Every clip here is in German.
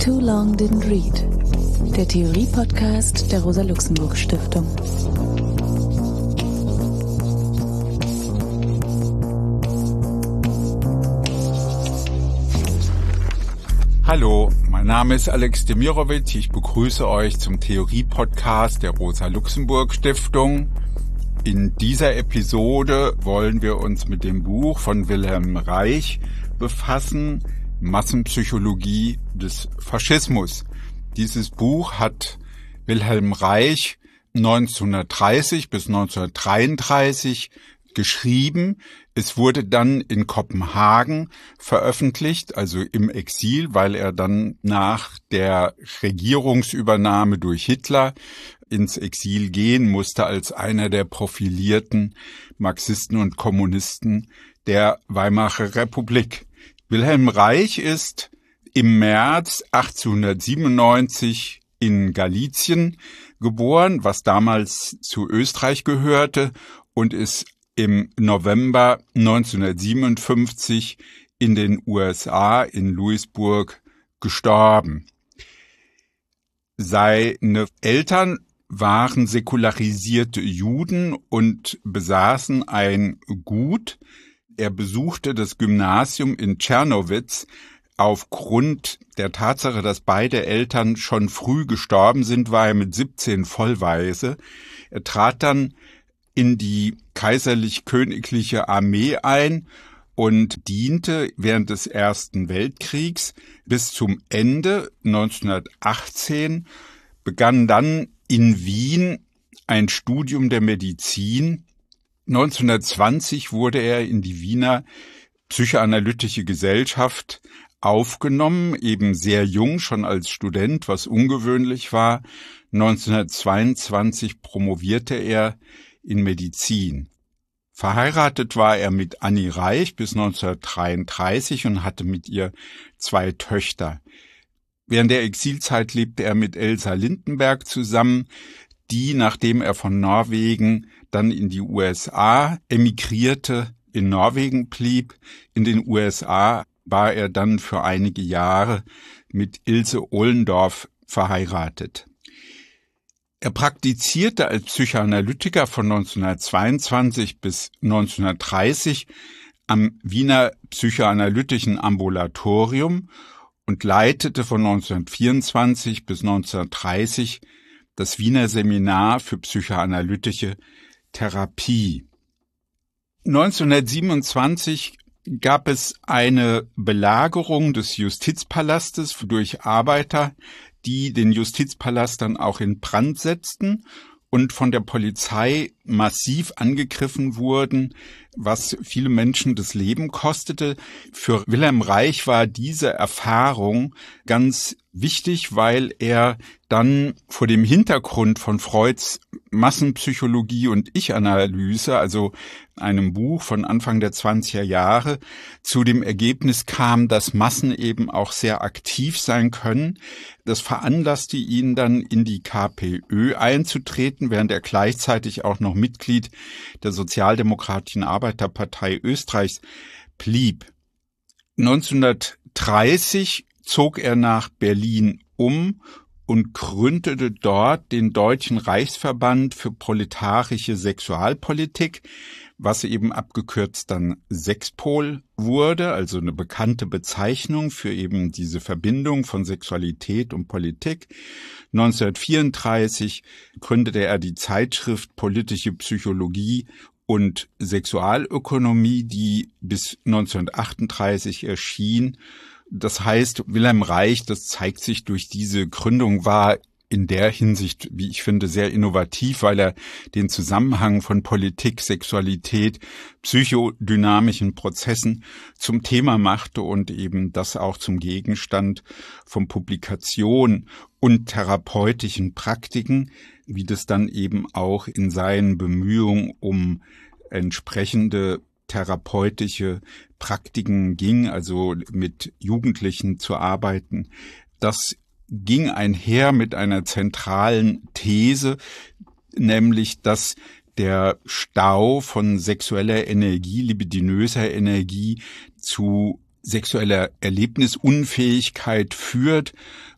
Too Long Didn't Read, der Theorie-Podcast der Rosa-Luxemburg-Stiftung. Hallo, mein Name ist Alex Demirovic. Ich begrüße euch zum Theorie-Podcast der Rosa-Luxemburg-Stiftung. In dieser Episode wollen wir uns mit dem Buch von Wilhelm Reich befassen, Massenpsychologie des Faschismus. Dieses Buch hat Wilhelm Reich 1930 bis 1933 geschrieben. Es wurde dann in Kopenhagen veröffentlicht, also im Exil, weil er dann nach der Regierungsübernahme durch Hitler ins Exil gehen musste als einer der profilierten Marxisten und Kommunisten der Weimarer Republik. Wilhelm Reich ist im März 1897 in Galizien geboren, was damals zu Österreich gehörte, und ist im November 1957 in den USA in Louisburg gestorben. Seine Eltern waren säkularisierte Juden und besaßen ein Gut. Er besuchte das Gymnasium in Czernowitz. Aufgrund der Tatsache, dass beide Eltern schon früh gestorben sind, war er mit 17 vollweise. Er trat dann in die kaiserlich-königliche Armee ein und diente während des Ersten Weltkriegs bis zum Ende 1918, begann dann in Wien ein Studium der Medizin. 1920 wurde er in die Wiener Psychoanalytische Gesellschaft aufgenommen, eben sehr jung, schon als Student, was ungewöhnlich war. 1922 promovierte er in Medizin. Verheiratet war er mit Annie Reich bis 1933 und hatte mit ihr 2 Töchter. Während der Exilzeit lebte er mit Elsa Lindenberg zusammen, die, nachdem er von Norwegen dann in die USA emigrierte, in Norwegen blieb. In den USA war er dann für einige Jahre mit Ilse Ohlendorf verheiratet. Er praktizierte als Psychoanalytiker von 1922 bis 1930 am Wiener Psychoanalytischen Ambulatorium und leitete von 1924 bis 1930 das Wiener Seminar für psychoanalytische Therapie. 1927 gab es eine Belagerung des Justizpalastes durch Arbeiter, die den Justizpalast dann auch in Brand setzten und von der Polizei massiv angegriffen wurden, was viele Menschen das Leben kostete. Für Wilhelm Reich war diese Erfahrung ganz wichtig, weil er dann vor dem Hintergrund von Freuds Massenpsychologie und Ich-Analyse, also einem Buch von Anfang der 20er Jahre, zu dem Ergebnis kam, dass Massen eben auch sehr aktiv sein können. Das veranlasste ihn dann, in die KPÖ einzutreten, während er gleichzeitig auch noch Mitglied der Sozialdemokratischen Arbeiterpartei Österreichs blieb. 1930 zog er nach Berlin um und gründete dort den Deutschen Reichsverband für proletarische Sexualpolitik, was eben abgekürzt dann Sexpol wurde, also eine bekannte Bezeichnung für eben diese Verbindung von Sexualität und Politik. 1934 gründete er die Zeitschrift Politische Psychologie und Sexualökonomie, die bis 1938 erschien. Das heißt, Wilhelm Reich, das zeigt sich durch diese Gründung, war in der Hinsicht, wie ich finde, sehr innovativ, weil er den Zusammenhang von Politik, Sexualität, psychodynamischen Prozessen zum Thema machte und eben das auch zum Gegenstand von Publikationen und therapeutischen Praktiken, wie das dann eben auch in seinen Bemühungen um entsprechende therapeutische Praktiken ging, also mit Jugendlichen zu arbeiten. Das ging einher mit einer zentralen These, nämlich dass der Stau von sexueller Energie, libidinöser Energie zu sexueller Erlebnisunfähigkeit führt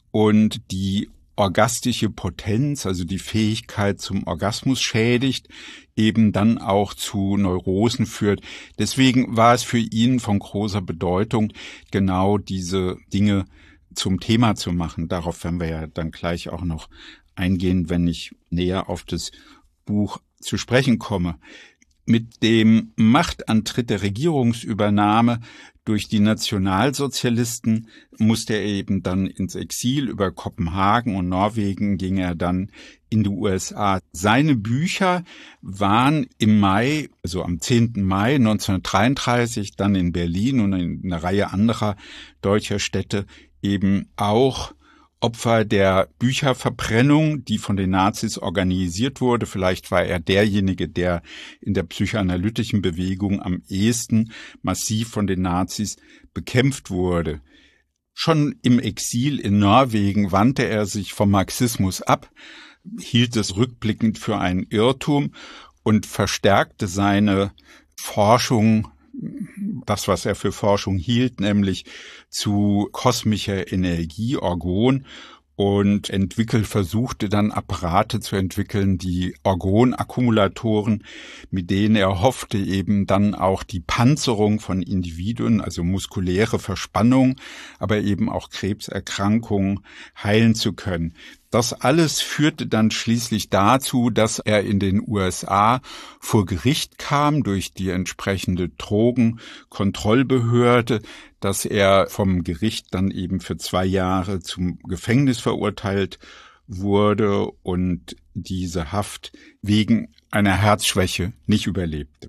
und die orgastische Potenz, also die Fähigkeit zum Orgasmus schädigt, eben dann auch zu Neurosen führt. Deswegen war es für ihn von großer Bedeutung, genau diese Dinge zum Thema zu machen. Darauf werden wir ja dann gleich auch noch eingehen, wenn ich näher auf das Buch zu sprechen komme. Mit dem Machtantritt der Regierungsübernahme durch die Nationalsozialisten musste er eben dann ins Exil. Über Kopenhagen und Norwegen ging er dann in die USA. Seine Bücher waren im Mai, also am 10. Mai 1933, dann in Berlin und in einer Reihe anderer deutscher Städte eben auch Opfer der Bücherverbrennung, die von den Nazis organisiert wurde. Vielleicht war er derjenige, der in der psychoanalytischen Bewegung am ehesten massiv von den Nazis bekämpft wurde. Schon im Exil in Norwegen wandte er sich vom Marxismus ab, hielt es rückblickend für einen Irrtum und verstärkte seine Forschung, das, was er für Forschung hielt, nämlich zu kosmischer Energie, Orgon, und versuchte dann Apparate zu entwickeln, die Orgonakkumulatoren, mit denen er hoffte, eben dann auch die Panzerung von Individuen, also muskuläre Verspannung, aber eben auch Krebserkrankungen heilen zu können. Das alles führte dann schließlich dazu, dass er in den USA vor Gericht kam durch die entsprechende Drogenkontrollbehörde, dass er vom Gericht dann eben für 2 Jahre zum Gefängnis verurteilt wurde und diese Haft wegen einer Herzschwäche nicht überlebte.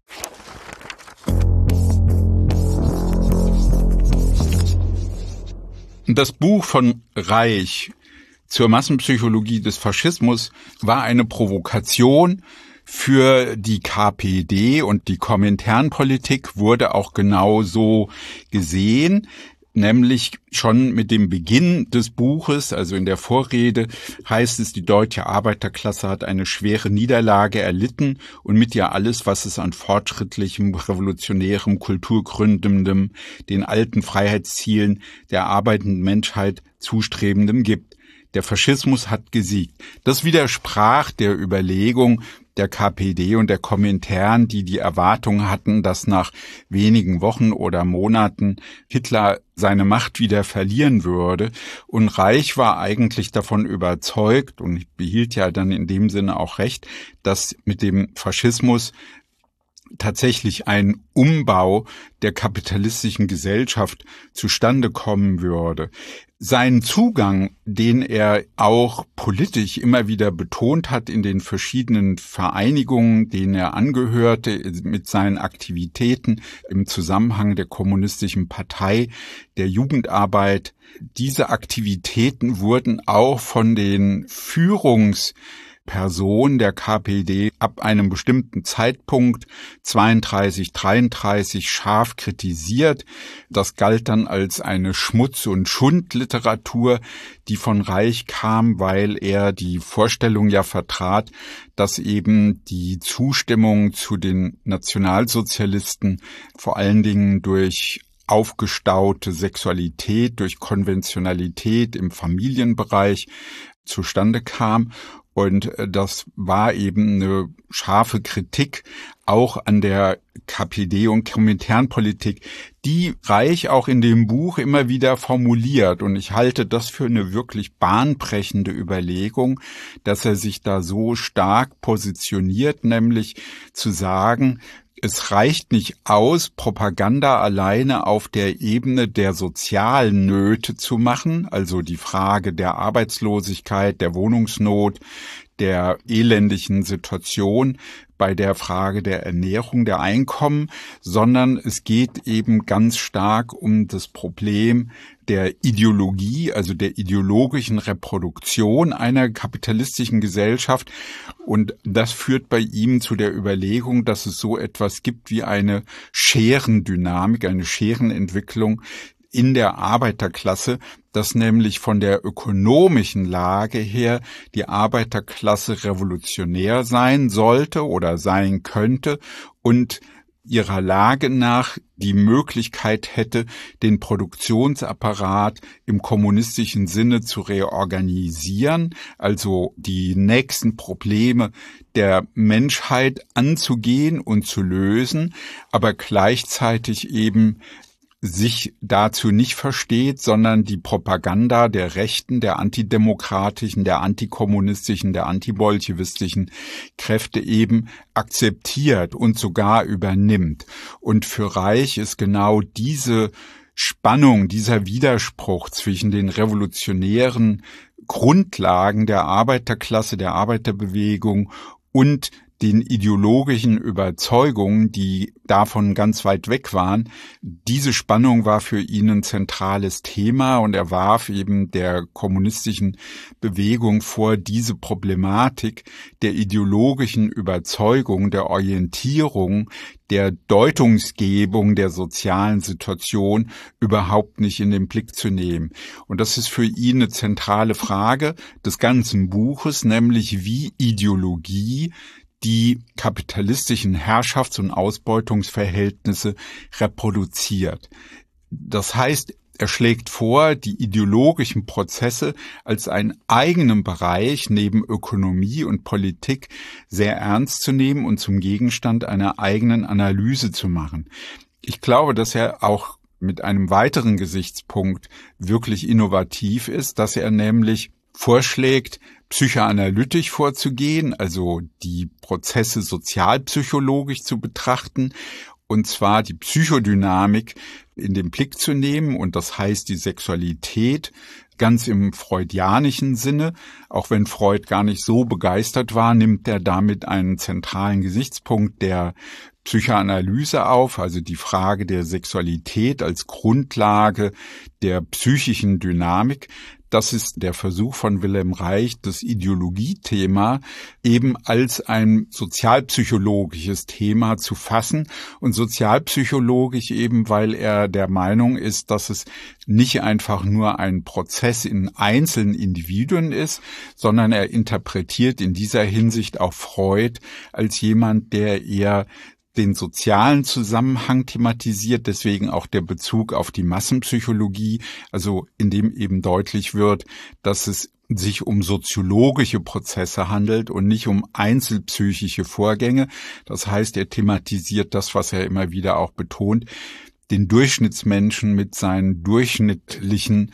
Das Buch von Reich zur Massenpsychologie des Faschismus war eine Provokation für die KPD, und die Kominternpolitik wurde auch genau so gesehen, nämlich schon mit dem Beginn des Buches, also in der Vorrede, heißt es, die deutsche Arbeiterklasse hat eine schwere Niederlage erlitten und mit ihr alles, was es an fortschrittlichem, revolutionärem, kulturgründendem, den alten Freiheitszielen der arbeitenden Menschheit zustrebendem gibt. Der Faschismus hat gesiegt. Das widersprach der Überlegung der KPD und der Komintern, die Erwartung hatten, dass nach wenigen Wochen oder Monaten Hitler seine Macht wieder verlieren würde. Und Reich war eigentlich davon überzeugt und behielt ja dann in dem Sinne auch recht, dass mit dem Faschismus tatsächlich ein Umbau der kapitalistischen Gesellschaft zustande kommen würde. Seinen Zugang, den er auch politisch immer wieder betont hat in den verschiedenen Vereinigungen, denen er angehörte, mit seinen Aktivitäten im Zusammenhang der Kommunistischen Partei, der Jugendarbeit, diese Aktivitäten wurden auch von den Führungspersonen der KPD ab einem bestimmten Zeitpunkt 32, 33 scharf kritisiert. Das galt dann als eine Schmutz- und Schundliteratur, die von Reich kam, weil er die Vorstellung ja vertrat, dass eben die Zustimmung zu den Nationalsozialisten vor allen Dingen durch aufgestaute Sexualität, durch Konventionalität im Familienbereich zustande kam. Und das war eben eine scharfe Kritik auch an der KPD und Kominternpolitik, die Reich auch in dem Buch immer wieder formuliert. Und ich halte das für eine wirklich bahnbrechende Überlegung, dass er sich da so stark positioniert, nämlich zu sagen, es reicht nicht aus, Propaganda alleine auf der Ebene der sozialen Nöte zu machen, also die Frage der Arbeitslosigkeit, der Wohnungsnot, der elendigen Situation, bei der Frage der Ernährung, der Einkommen, sondern es geht eben ganz stark um das Problem der Ideologie, also der ideologischen Reproduktion einer kapitalistischen Gesellschaft. Und das führt bei ihm zu der Überlegung, dass es so etwas gibt wie eine Scherendynamik, eine Scherenentwicklung in der Arbeiterklasse, dass nämlich von der ökonomischen Lage her die Arbeiterklasse revolutionär sein sollte oder sein könnte und ihrer Lage nach die Möglichkeit hätte, den Produktionsapparat im kommunistischen Sinne zu reorganisieren, also die nächsten Probleme der Menschheit anzugehen und zu lösen, aber gleichzeitig eben sich dazu nicht versteht, sondern die Propaganda der Rechten, der antidemokratischen, der antikommunistischen, der antibolschewistischen Kräfte eben akzeptiert und sogar übernimmt. Und für Reich ist genau diese Spannung, dieser Widerspruch zwischen den revolutionären Grundlagen der Arbeiterklasse, der Arbeiterbewegung und den ideologischen Überzeugungen, die davon ganz weit weg waren. Diese Spannung war für ihn ein zentrales Thema und er warf eben der kommunistischen Bewegung vor, diese Problematik der ideologischen Überzeugung, der Orientierung, der Deutungsgebung der sozialen Situation überhaupt nicht in den Blick zu nehmen. Und das ist für ihn eine zentrale Frage des ganzen Buches, nämlich wie Ideologie die kapitalistischen Herrschafts- und Ausbeutungsverhältnisse reproduziert. Das heißt, er schlägt vor, die ideologischen Prozesse als einen eigenen Bereich neben Ökonomie und Politik sehr ernst zu nehmen und zum Gegenstand einer eigenen Analyse zu machen. Ich glaube, dass er auch mit einem weiteren Gesichtspunkt wirklich innovativ ist, dass er nämlich vorschlägt, psychoanalytisch vorzugehen, also die Prozesse sozialpsychologisch zu betrachten, und zwar die Psychodynamik in den Blick zu nehmen, und das heißt die Sexualität ganz im freudianischen Sinne. Auch wenn Freud gar nicht so begeistert war, nimmt er damit einen zentralen Gesichtspunkt der Psychoanalyse auf, also die Frage der Sexualität als Grundlage der psychischen Dynamik. Das ist der Versuch von Wilhelm Reich, das Ideologiethema eben als ein sozialpsychologisches Thema zu fassen. Und sozialpsychologisch eben, weil er der Meinung ist, dass es nicht einfach nur ein Prozess in einzelnen Individuen ist, sondern er interpretiert in dieser Hinsicht auch Freud als jemand, der eher den sozialen Zusammenhang thematisiert, deswegen auch der Bezug auf die Massenpsychologie, also in dem eben deutlich wird, dass es sich um soziologische Prozesse handelt und nicht um einzelpsychische Vorgänge. Das heißt, er thematisiert das, was er immer wieder auch betont, den Durchschnittsmenschen mit seinen durchschnittlichen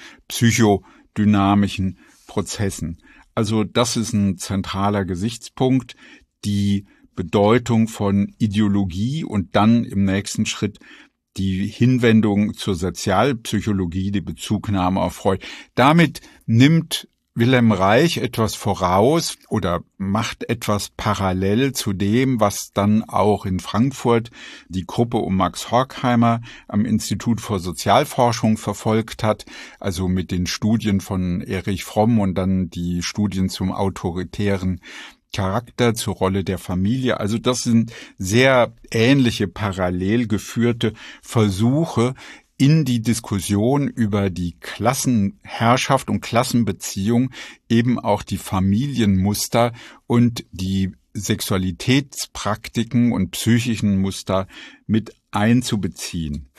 psychodynamischen Prozessen. Also das ist ein zentraler Gesichtspunkt, die Bedeutung von Ideologie und dann im nächsten Schritt die Hinwendung zur Sozialpsychologie, die Bezugnahme auf Freud. Damit nimmt Wilhelm Reich etwas voraus oder macht etwas parallel zu dem, was dann auch in Frankfurt die Gruppe um Max Horkheimer am Institut für Sozialforschung verfolgt hat, also mit den Studien von Erich Fromm und dann die Studien zum autoritären Charakter, zur Rolle der Familie. Also das sind sehr ähnliche, parallel geführte Versuche, in die Diskussion über die Klassenherrschaft und Klassenbeziehung eben auch die Familienmuster und die Sexualitätspraktiken und psychischen Muster mit einzubeziehen.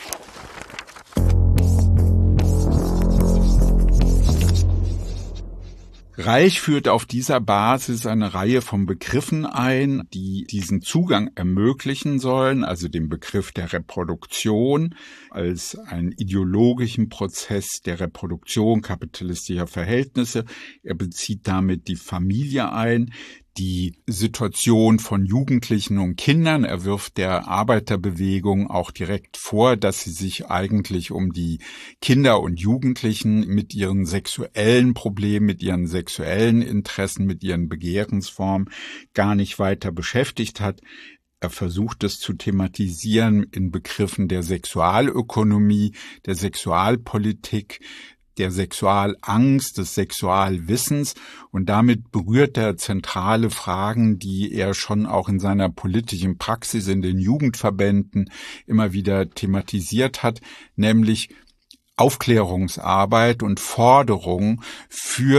Reich führt auf dieser Basis eine Reihe von Begriffen ein, die diesen Zugang ermöglichen sollen, also den Begriff der Reproduktion als einen ideologischen Prozess der Reproduktion kapitalistischer Verhältnisse. Er bezieht damit die Familie ein, die Situation von Jugendlichen und Kindern. Er wirft der Arbeiterbewegung auch direkt vor, dass sie sich eigentlich um die Kinder und Jugendlichen mit ihren sexuellen Problemen, mit ihren sexuellen Interessen, mit ihren Begehrensformen gar nicht weiter beschäftigt hat. Er versucht es zu thematisieren in Begriffen der Sexualökonomie, der Sexualpolitik, der Sexualangst, des Sexualwissens, und damit berührt er zentrale Fragen, die er schon auch in seiner politischen Praxis in den Jugendverbänden immer wieder thematisiert hat, nämlich Aufklärungsarbeit und Forderung für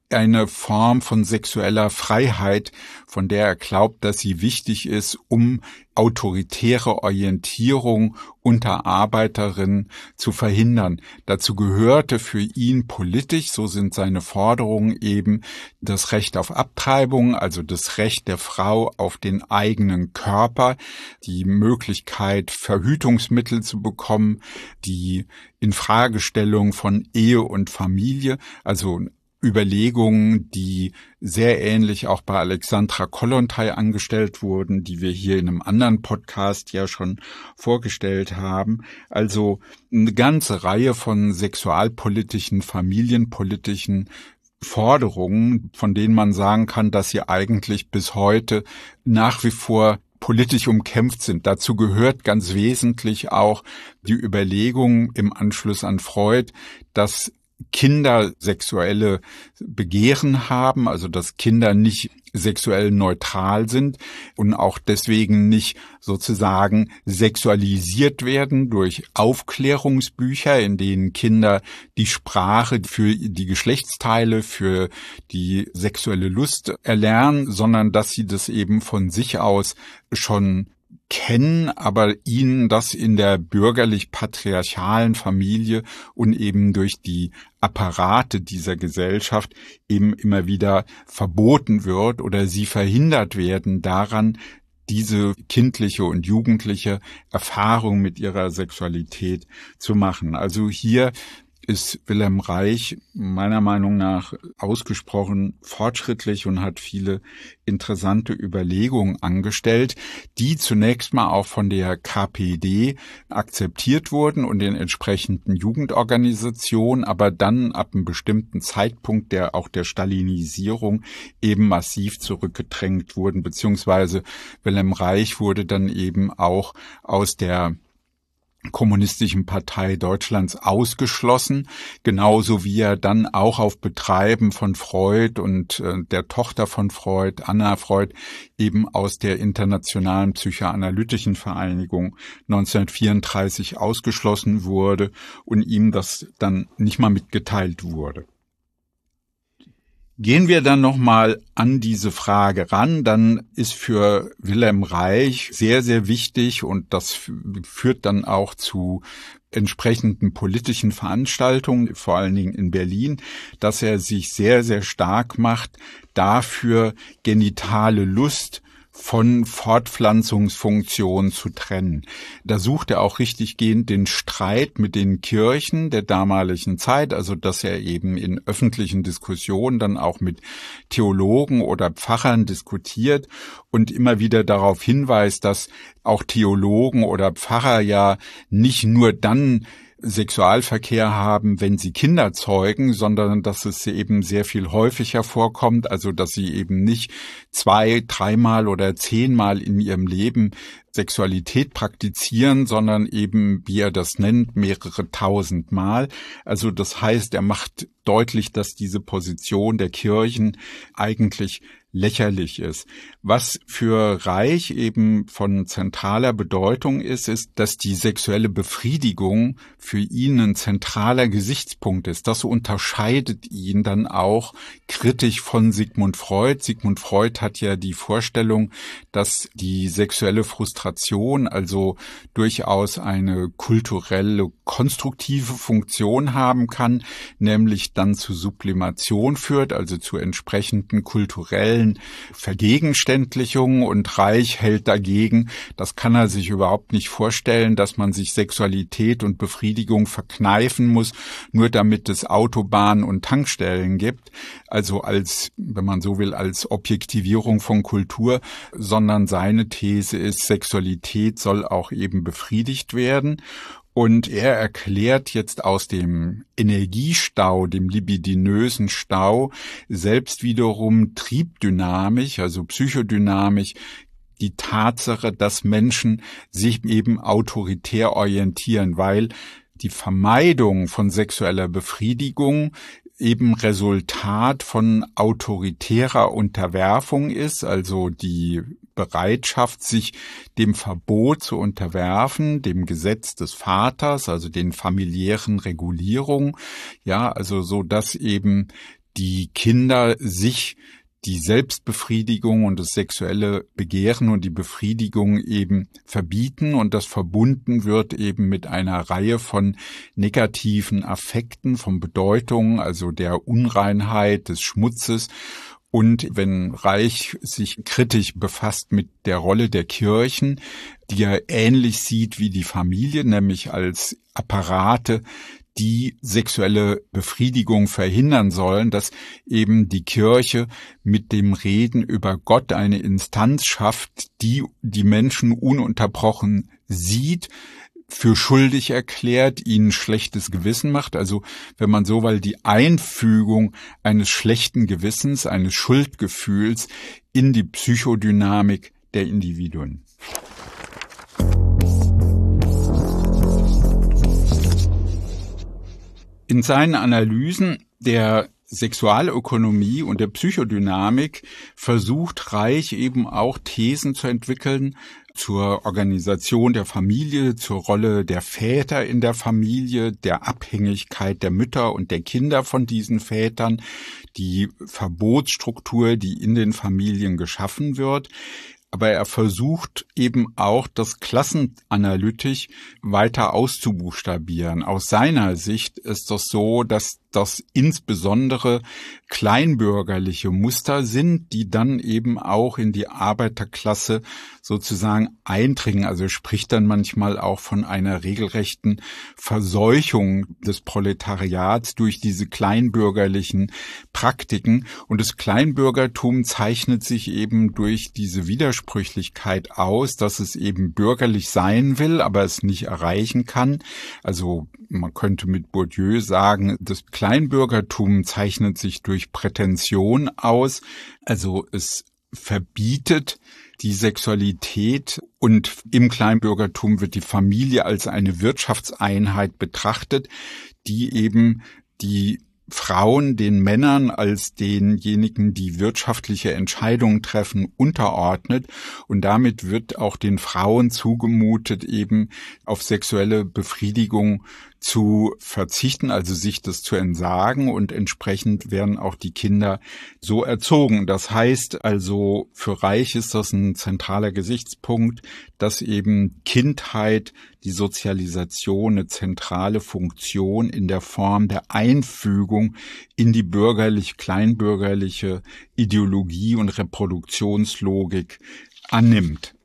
eine Form von sexueller Freiheit, von der er glaubt, dass sie wichtig ist, um autoritäre Orientierung unter Arbeiterinnen zu verhindern. Dazu gehörte für ihn politisch, so sind seine Forderungen eben, das Recht auf Abtreibung, also das Recht der Frau auf den eigenen Körper, die Möglichkeit, Verhütungsmittel zu bekommen, die Infragestellung von Ehe und Familie, also Überlegungen, die sehr ähnlich auch bei Alexandra Kollontai angestellt wurden, die wir hier in einem anderen Podcast ja schon vorgestellt haben. Also eine ganze Reihe von sexualpolitischen, familienpolitischen Forderungen, von denen man sagen kann, dass sie eigentlich bis heute nach wie vor politisch umkämpft sind. Dazu gehört ganz wesentlich auch die Überlegung im Anschluss an Freud, dass Kinder sexuelle Begehren haben, also dass Kinder nicht sexuell neutral sind und auch deswegen nicht sozusagen sexualisiert werden durch Aufklärungsbücher, in denen Kinder die Sprache für die Geschlechtsteile, für die sexuelle Lust erlernen, sondern dass sie das eben von sich aus schon kennen, aber ihnen das in der bürgerlich-patriarchalen Familie und eben durch die Apparate dieser Gesellschaft eben immer wieder verboten wird oder sie verhindert werden daran, diese kindliche und jugendliche Erfahrung mit ihrer Sexualität zu machen. Also hier ist Wilhelm Reich meiner Meinung nach ausgesprochen fortschrittlich und hat viele interessante Überlegungen angestellt, die zunächst mal auch von der KPD akzeptiert wurden und den entsprechenden Jugendorganisationen, aber dann ab einem bestimmten Zeitpunkt der Stalinisierung eben massiv zurückgedrängt wurden, beziehungsweise Wilhelm Reich wurde dann eben auch aus der Kommunistischen Partei Deutschlands ausgeschlossen, genauso wie er dann auch auf Betreiben von Freud und der Tochter von Freud, Anna Freud, eben aus der Internationalen Psychoanalytischen Vereinigung 1934 ausgeschlossen wurde und ihm das dann nicht mal mitgeteilt wurde. Gehen wir dann nochmal an diese Frage ran, dann ist für Wilhelm Reich sehr, sehr wichtig und das führt dann auch zu entsprechenden politischen Veranstaltungen, vor allen Dingen in Berlin, dass er sich sehr, sehr stark macht, dafür genitale Lust von Fortpflanzungsfunktion zu trennen. Da sucht er auch richtiggehend den Streit mit den Kirchen der damaligen Zeit, also dass er eben in öffentlichen Diskussionen dann auch mit Theologen oder Pfarrern diskutiert und immer wieder darauf hinweist, dass auch Theologen oder Pfarrer ja nicht nur dann Sexualverkehr haben, wenn sie Kinder zeugen, sondern dass es eben sehr viel häufiger vorkommt, also dass sie eben nicht 2-, 3-mal oder 10-mal in ihrem Leben Sexualität praktizieren, sondern eben, wie er das nennt, mehrere 1000 Mal. Also das heißt, er macht deutlich, dass diese Position der Kirchen eigentlich lächerlich ist. Was für Reich eben von zentraler Bedeutung ist, dass die sexuelle Befriedigung für ihn ein zentraler Gesichtspunkt ist. Das unterscheidet ihn dann auch kritisch von Sigmund Freud. Sigmund Freud hat ja die Vorstellung, dass die sexuelle Frustration also durchaus eine kulturelle, konstruktive Funktion haben kann, nämlich dann zu Sublimation führt, also zu entsprechenden kulturellen Vergegenständlichungen, und Reich hält dagegen, das kann er sich überhaupt nicht vorstellen, dass man sich Sexualität und Befriedigung verkneifen muss, nur damit es Autobahnen und Tankstellen gibt, also als, wenn man so will, als Objektivierung von Kultur, sondern seine These ist, Sexualität soll auch eben befriedigt werden. Und er erklärt jetzt aus dem Energiestau, dem libidinösen Stau, selbst wiederum triebdynamisch, also psychodynamisch, die Tatsache, dass Menschen sich eben autoritär orientieren, weil die Vermeidung von sexueller Befriedigung eben Resultat von autoritärer Unterwerfung ist, also die Bereitschaft, sich dem Verbot zu unterwerfen, dem Gesetz des Vaters, also den familiären Regulierungen, ja, also so, dass eben die Kinder sich die Selbstbefriedigung und das sexuelle Begehren und die Befriedigung eben verbieten und das verbunden wird eben mit einer Reihe von negativen Affekten, von Bedeutungen, also der Unreinheit, des Schmutzes. Und wenn Reich sich kritisch befasst mit der Rolle der Kirchen, die er ähnlich sieht wie die Familie, nämlich als Apparate, die sexuelle Befriedigung verhindern sollen, dass eben die Kirche mit dem Reden über Gott eine Instanz schafft, die die Menschen ununterbrochen sieht, für schuldig erklärt, ihnen schlechtes Gewissen macht. Also wenn man so will, die Einfügung eines schlechten Gewissens, eines Schuldgefühls in die Psychodynamik der Individuen. In seinen Analysen der Sexualökonomie und der Psychodynamik versucht Reich eben auch Thesen zu entwickeln zur Organisation der Familie, zur Rolle der Väter in der Familie, der Abhängigkeit der Mütter und der Kinder von diesen Vätern, die Verbotsstruktur, die in den Familien geschaffen wird. Aber er versucht eben auch, das klassenanalytisch weiter auszubuchstabieren. Aus seiner Sicht ist das so, dass das insbesondere kleinbürgerliche Muster sind, die dann eben auch in die Arbeiterklasse sozusagen eindringen. Also er spricht dann manchmal auch von einer regelrechten Verseuchung des Proletariats durch diese kleinbürgerlichen Praktiken. Und das Kleinbürgertum zeichnet sich eben durch diese Widersprüchlichkeit aus, dass es eben bürgerlich sein will, aber es nicht erreichen kann. Also man könnte mit Bourdieu sagen, das Kleinbürgertum zeichnet sich durch Prätension aus. Also es verbietet die Sexualität und im Kleinbürgertum wird die Familie als eine Wirtschaftseinheit betrachtet, die eben die Frauen den Männern als denjenigen, die wirtschaftliche Entscheidungen treffen, unterordnet. Und damit wird auch den Frauen zugemutet, eben auf sexuelle Befriedigung zu verzichten, also sich das zu entsagen, und entsprechend werden auch die Kinder so erzogen. Das heißt also, für Reich ist das ein zentraler Gesichtspunkt, dass eben Kindheit, die Sozialisation eine zentrale Funktion in der Form der Einfügung in die bürgerlich-kleinbürgerliche Ideologie und Reproduktionslogik annimmt.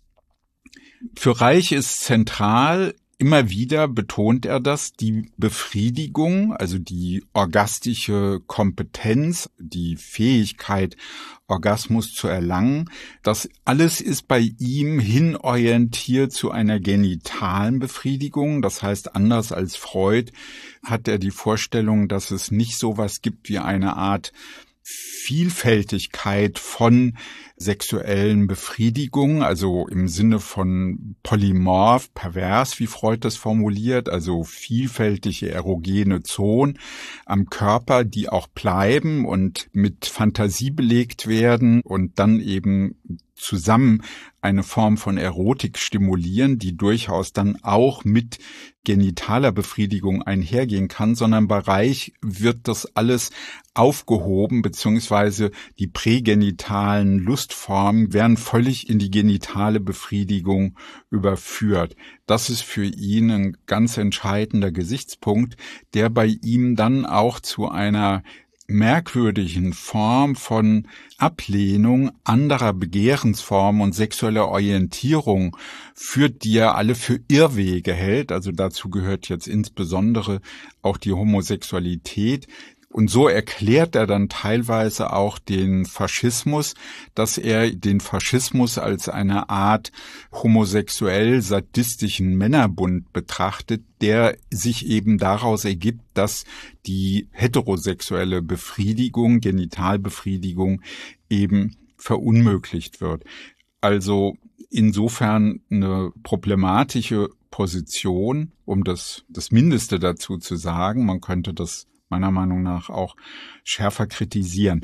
Für Reich ist zentral, immer wieder betont er das, die Befriedigung, also die orgastische Kompetenz, die Fähigkeit, Orgasmus zu erlangen. Das alles ist bei ihm hinorientiert zu einer genitalen Befriedigung. Das heißt, anders als Freud hat er die Vorstellung, dass es nicht sowas gibt wie eine Art Vielfältigkeit von sexuellen Befriedigungen, also im Sinne von polymorph, pervers, wie Freud das formuliert, also vielfältige erogene Zonen am Körper, die auch bleiben und mit Fantasie belegt werden und dann eben zusammen eine Form von Erotik stimulieren, die durchaus dann auch mit genitaler Befriedigung einhergehen kann, sondern bei Reich wird das alles aufgehoben, beziehungsweise die prägenitalen Lustformen werden völlig in die genitale Befriedigung überführt. Das ist für ihn ein ganz entscheidender Gesichtspunkt, der bei ihm dann auch zu einer merkwürdigen Form von Ablehnung anderer Begehrensformen und sexueller Orientierung führt, die er alle für Irrwege hält. Also dazu gehört jetzt insbesondere auch die Homosexualität. Und so erklärt er dann teilweise auch den Faschismus, dass er den Faschismus als eine Art homosexuell-sadistischen Männerbund betrachtet, der sich eben daraus ergibt, dass die heterosexuelle Befriedigung, Genitalbefriedigung eben verunmöglicht wird. Also insofern eine problematische Position, um das Mindeste dazu zu sagen. Man könnte das meiner Meinung nach auch schärfer kritisieren.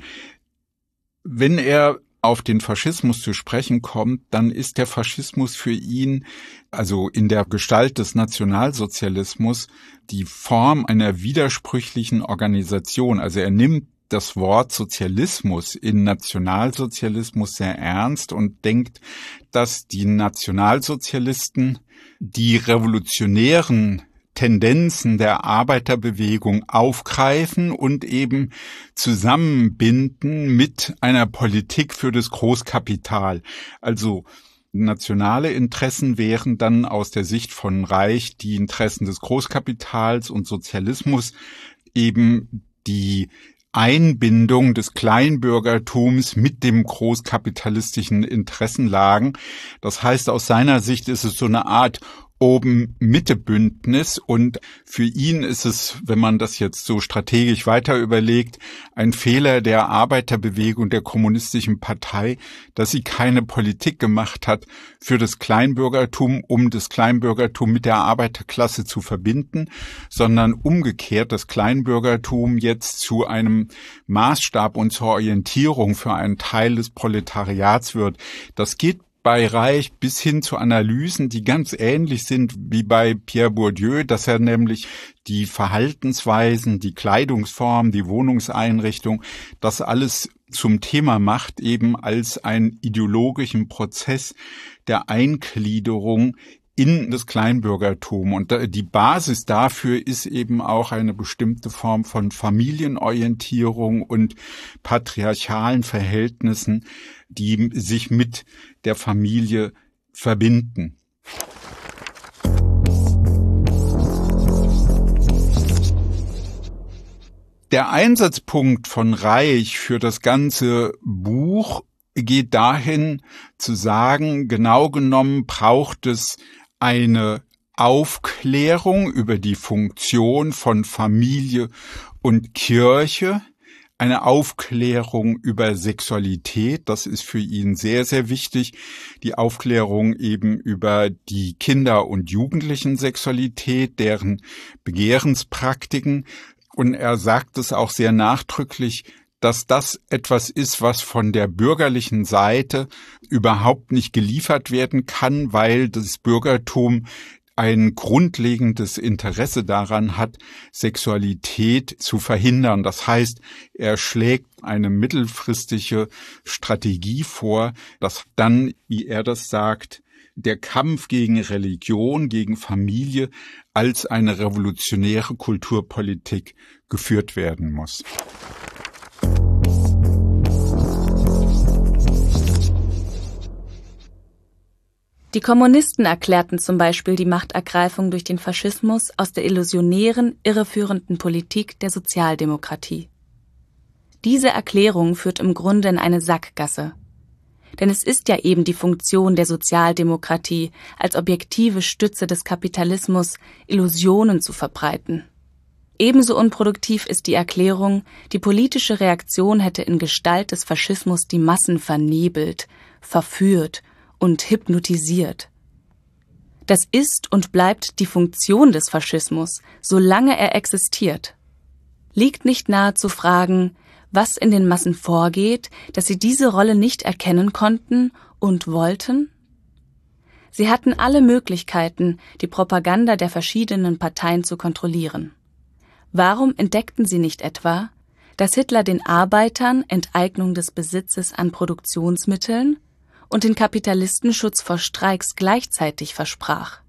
Wenn er auf den Faschismus zu sprechen kommt, dann ist der Faschismus für ihn, also in der Gestalt des Nationalsozialismus, die Form einer widersprüchlichen Organisation. Also er nimmt das Wort Sozialismus in Nationalsozialismus sehr ernst und denkt, dass die Nationalsozialisten die revolutionären Tendenzen der Arbeiterbewegung aufgreifen und eben zusammenbinden mit einer Politik für das Großkapital. Also nationale Interessen wären dann aus der Sicht von Reich die Interessen des Großkapitals und Sozialismus eben die Einbindung des Kleinbürgertums mit dem großkapitalistischen Interessenlagen. Das heißt, aus seiner Sicht ist es so eine Art Oben-Mitte-Bündnis und für ihn ist es, wenn man das jetzt so strategisch weiter überlegt, ein Fehler der Arbeiterbewegung, der kommunistischen Partei, dass sie keine Politik gemacht hat für das Kleinbürgertum, um das Kleinbürgertum mit der Arbeiterklasse zu verbinden, sondern umgekehrt das Kleinbürgertum jetzt zu einem Maßstab und zur Orientierung für einen Teil des Proletariats wird. Das geht bei Reich bis hin zu Analysen, die ganz ähnlich sind wie bei Pierre Bourdieu, dass er nämlich die Verhaltensweisen, die Kleidungsform, die Wohnungseinrichtung, das alles zum Thema macht, eben als einen ideologischen Prozess der Eingliederung in das Kleinbürgertum. Und die Basis dafür ist eben auch eine bestimmte Form von Familienorientierung und patriarchalen Verhältnissen, die sich mit der Familie verbinden. Der Einsatzpunkt von Reich für das ganze Buch geht dahin zu sagen, genau genommen braucht es eine Aufklärung über die Funktion von Familie und Kirche, eine Aufklärung über Sexualität, das ist für ihn sehr, sehr wichtig, die Aufklärung eben über die Kinder- und Jugendlichen-Sexualität, deren Begehrenspraktiken. Und er sagt es auch sehr nachdrücklich, dass das etwas ist, was von der bürgerlichen Seite überhaupt nicht geliefert werden kann, weil das Bürgertum ein grundlegendes Interesse daran hat, Sexualität zu verhindern. Das heißt, er schlägt eine mittelfristige Strategie vor, dass dann, wie er das sagt, der Kampf gegen Religion, gegen Familie als eine revolutionäre Kulturpolitik geführt werden muss. Die Kommunisten erklärten zum Beispiel die Machtergreifung durch den Faschismus aus der illusionären, irreführenden Politik der Sozialdemokratie. Diese Erklärung führt im Grunde in eine Sackgasse. Denn es ist ja eben die Funktion der Sozialdemokratie, als objektive Stütze des Kapitalismus Illusionen zu verbreiten. Ebenso unproduktiv ist die Erklärung, die politische Reaktion hätte in Gestalt des Faschismus die Massen vernebelt, verführt und hypnotisiert. Das ist und bleibt die Funktion des Faschismus, solange er existiert. Liegt nicht nahe zu fragen, was in den Massen vorgeht, dass sie diese Rolle nicht erkennen konnten und wollten? Sie hatten alle Möglichkeiten, die Propaganda der verschiedenen Parteien zu kontrollieren. Warum entdeckten sie nicht etwa, dass Hitler den Arbeitern Enteignung des Besitzes an Produktionsmitteln und den Kapitalisten Schutz vor Streiks gleichzeitig versprach?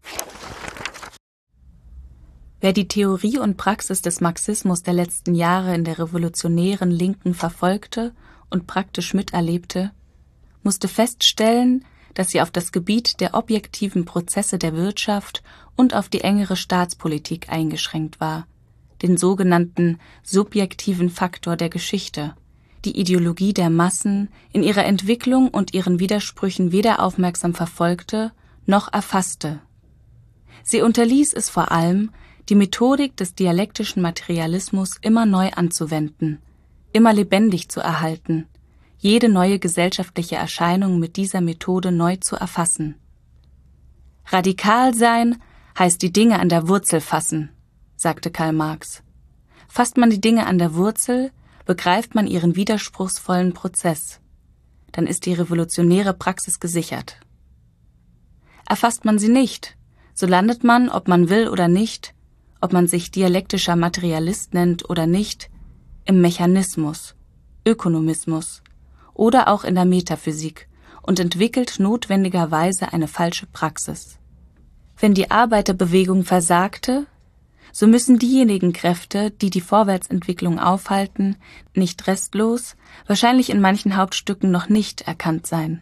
Wer die Theorie und Praxis des Marxismus der letzten Jahre in der revolutionären Linken verfolgte und praktisch miterlebte, musste feststellen, dass sie auf das Gebiet der objektiven Prozesse der Wirtschaft und auf die engere Staatspolitik eingeschränkt war, den sogenannten subjektiven Faktor der Geschichte, die Ideologie der Massen in ihrer Entwicklung und ihren Widersprüchen weder aufmerksam verfolgte noch erfasste. Sie unterließ es vor allem, die Methodik des dialektischen Materialismus immer neu anzuwenden, immer lebendig zu erhalten, jede neue gesellschaftliche Erscheinung mit dieser Methode neu zu erfassen. Radikal sein heißt die Dinge an der Wurzel fassen, sagte Karl Marx. Fasst man die Dinge an der Wurzel, begreift man ihren widerspruchsvollen Prozess. Dann ist die revolutionäre Praxis gesichert. Erfasst man sie nicht, so landet man, ob man will oder nicht, ob man sich dialektischer Materialist nennt oder nicht, im Mechanismus, Ökonomismus oder auch in der Metaphysik und entwickelt notwendigerweise eine falsche Praxis. Wenn die Arbeiterbewegung versagte, so müssen diejenigen Kräfte, die die Vorwärtsentwicklung aufhalten, nicht restlos, wahrscheinlich in manchen Hauptstücken noch nicht erkannt sein.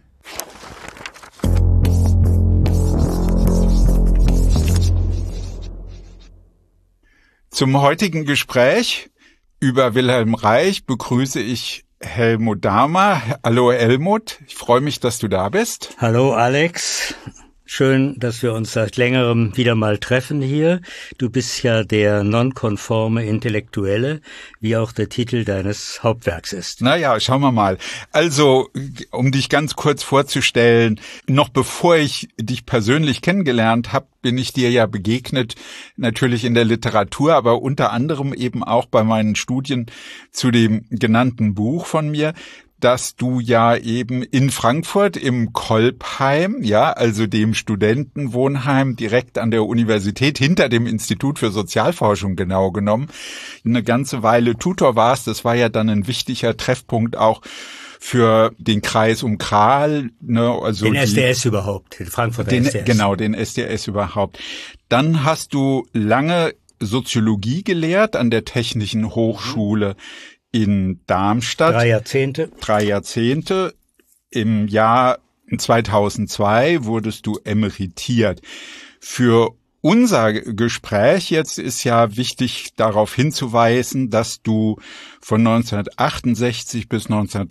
Zum heutigen Gespräch über Wilhelm Reich begrüße ich Helmut Dahmer. Hallo Helmut, ich freue mich, dass du da bist. Hallo Alex. Schön, dass wir uns seit längerem wieder mal treffen hier. Du bist ja der nonkonforme Intellektuelle, wie auch der Titel deines Hauptwerks ist. Naja, schauen wir mal. Also, um dich ganz kurz vorzustellen, noch bevor ich dich persönlich kennengelernt habe, bin ich dir ja begegnet, natürlich in der Literatur, aber unter anderem eben auch bei meinen Studien zu dem genannten Buch von mir, dass du ja eben in Frankfurt im Kolbheim, ja, also dem Studentenwohnheim direkt an der Universität hinter dem Institut für Sozialforschung genau genommen, eine ganze Weile Tutor warst. Das war ja dann ein wichtiger Treffpunkt auch für den Kreis um Kral, ne, also den SDS überhaupt, den Frankfurter SDS. Genau, den SDS überhaupt. Dann hast du lange Soziologie gelehrt an der Technischen Hochschule in Darmstadt. 3 Jahrzehnte. 3 Jahrzehnte. Im Jahr 2002 wurdest du emeritiert. Für unser Gespräch jetzt ist ja wichtig darauf hinzuweisen, dass du von 1968 bis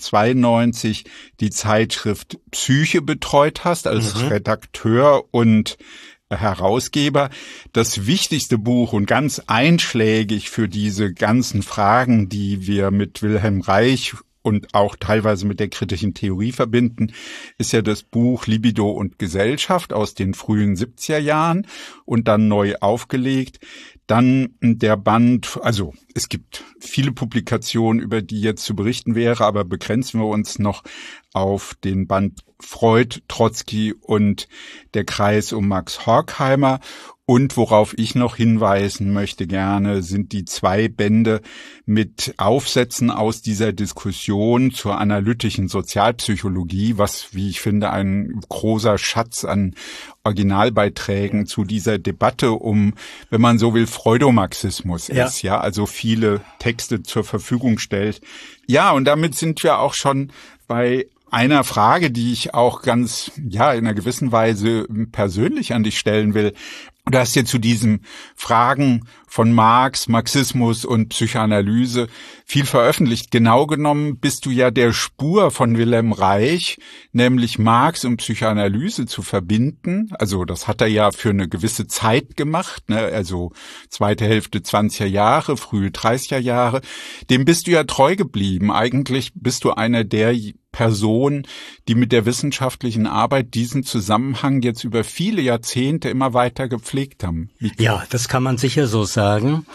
1992 die Zeitschrift Psyche betreut hast als Redakteur und Herausgeber. Das wichtigste Buch und ganz einschlägig für diese ganzen Fragen, die wir mit Wilhelm Reich und auch teilweise mit der kritischen Theorie verbinden, ist ja das Buch Libido und Gesellschaft aus den frühen 70er Jahren und dann neu aufgelegt. Dann der Band, also es gibt viele Publikationen, über die jetzt zu berichten wäre, aber begrenzen wir uns noch auf den Band Freud, Trotzki und der Kreis um Max Horkheimer. Und worauf ich noch hinweisen möchte gerne, sind die 2 Bände mit Aufsätzen aus dieser Diskussion zur analytischen Sozialpsychologie, was, wie ich finde, ein großer Schatz an Originalbeiträgen zu dieser Debatte um, wenn man so will, Freudomarxismus ist, ja, also viele Texte zur Verfügung stellt. Ja, und damit sind wir auch schon bei einer Frage, die ich auch ganz, ja, in einer gewissen Weise persönlich an dich stellen will. Du hast ja zu diesen Fragen von Marx, Marxismus und Psychoanalyse viel veröffentlicht. Genau genommen bist du ja der Spur von Wilhelm Reich, nämlich Marx und Psychoanalyse zu verbinden. Also das hat er ja für eine gewisse Zeit gemacht, ne? Also zweite Hälfte 20er Jahre, frühe 30er Jahre. Dem bist du ja treu geblieben. Eigentlich bist du einer der Personen, die mit der wissenschaftlichen Arbeit diesen Zusammenhang jetzt über viele Jahrzehnte immer weiter gepflegt haben. Ja, das kann man sicher so sagen.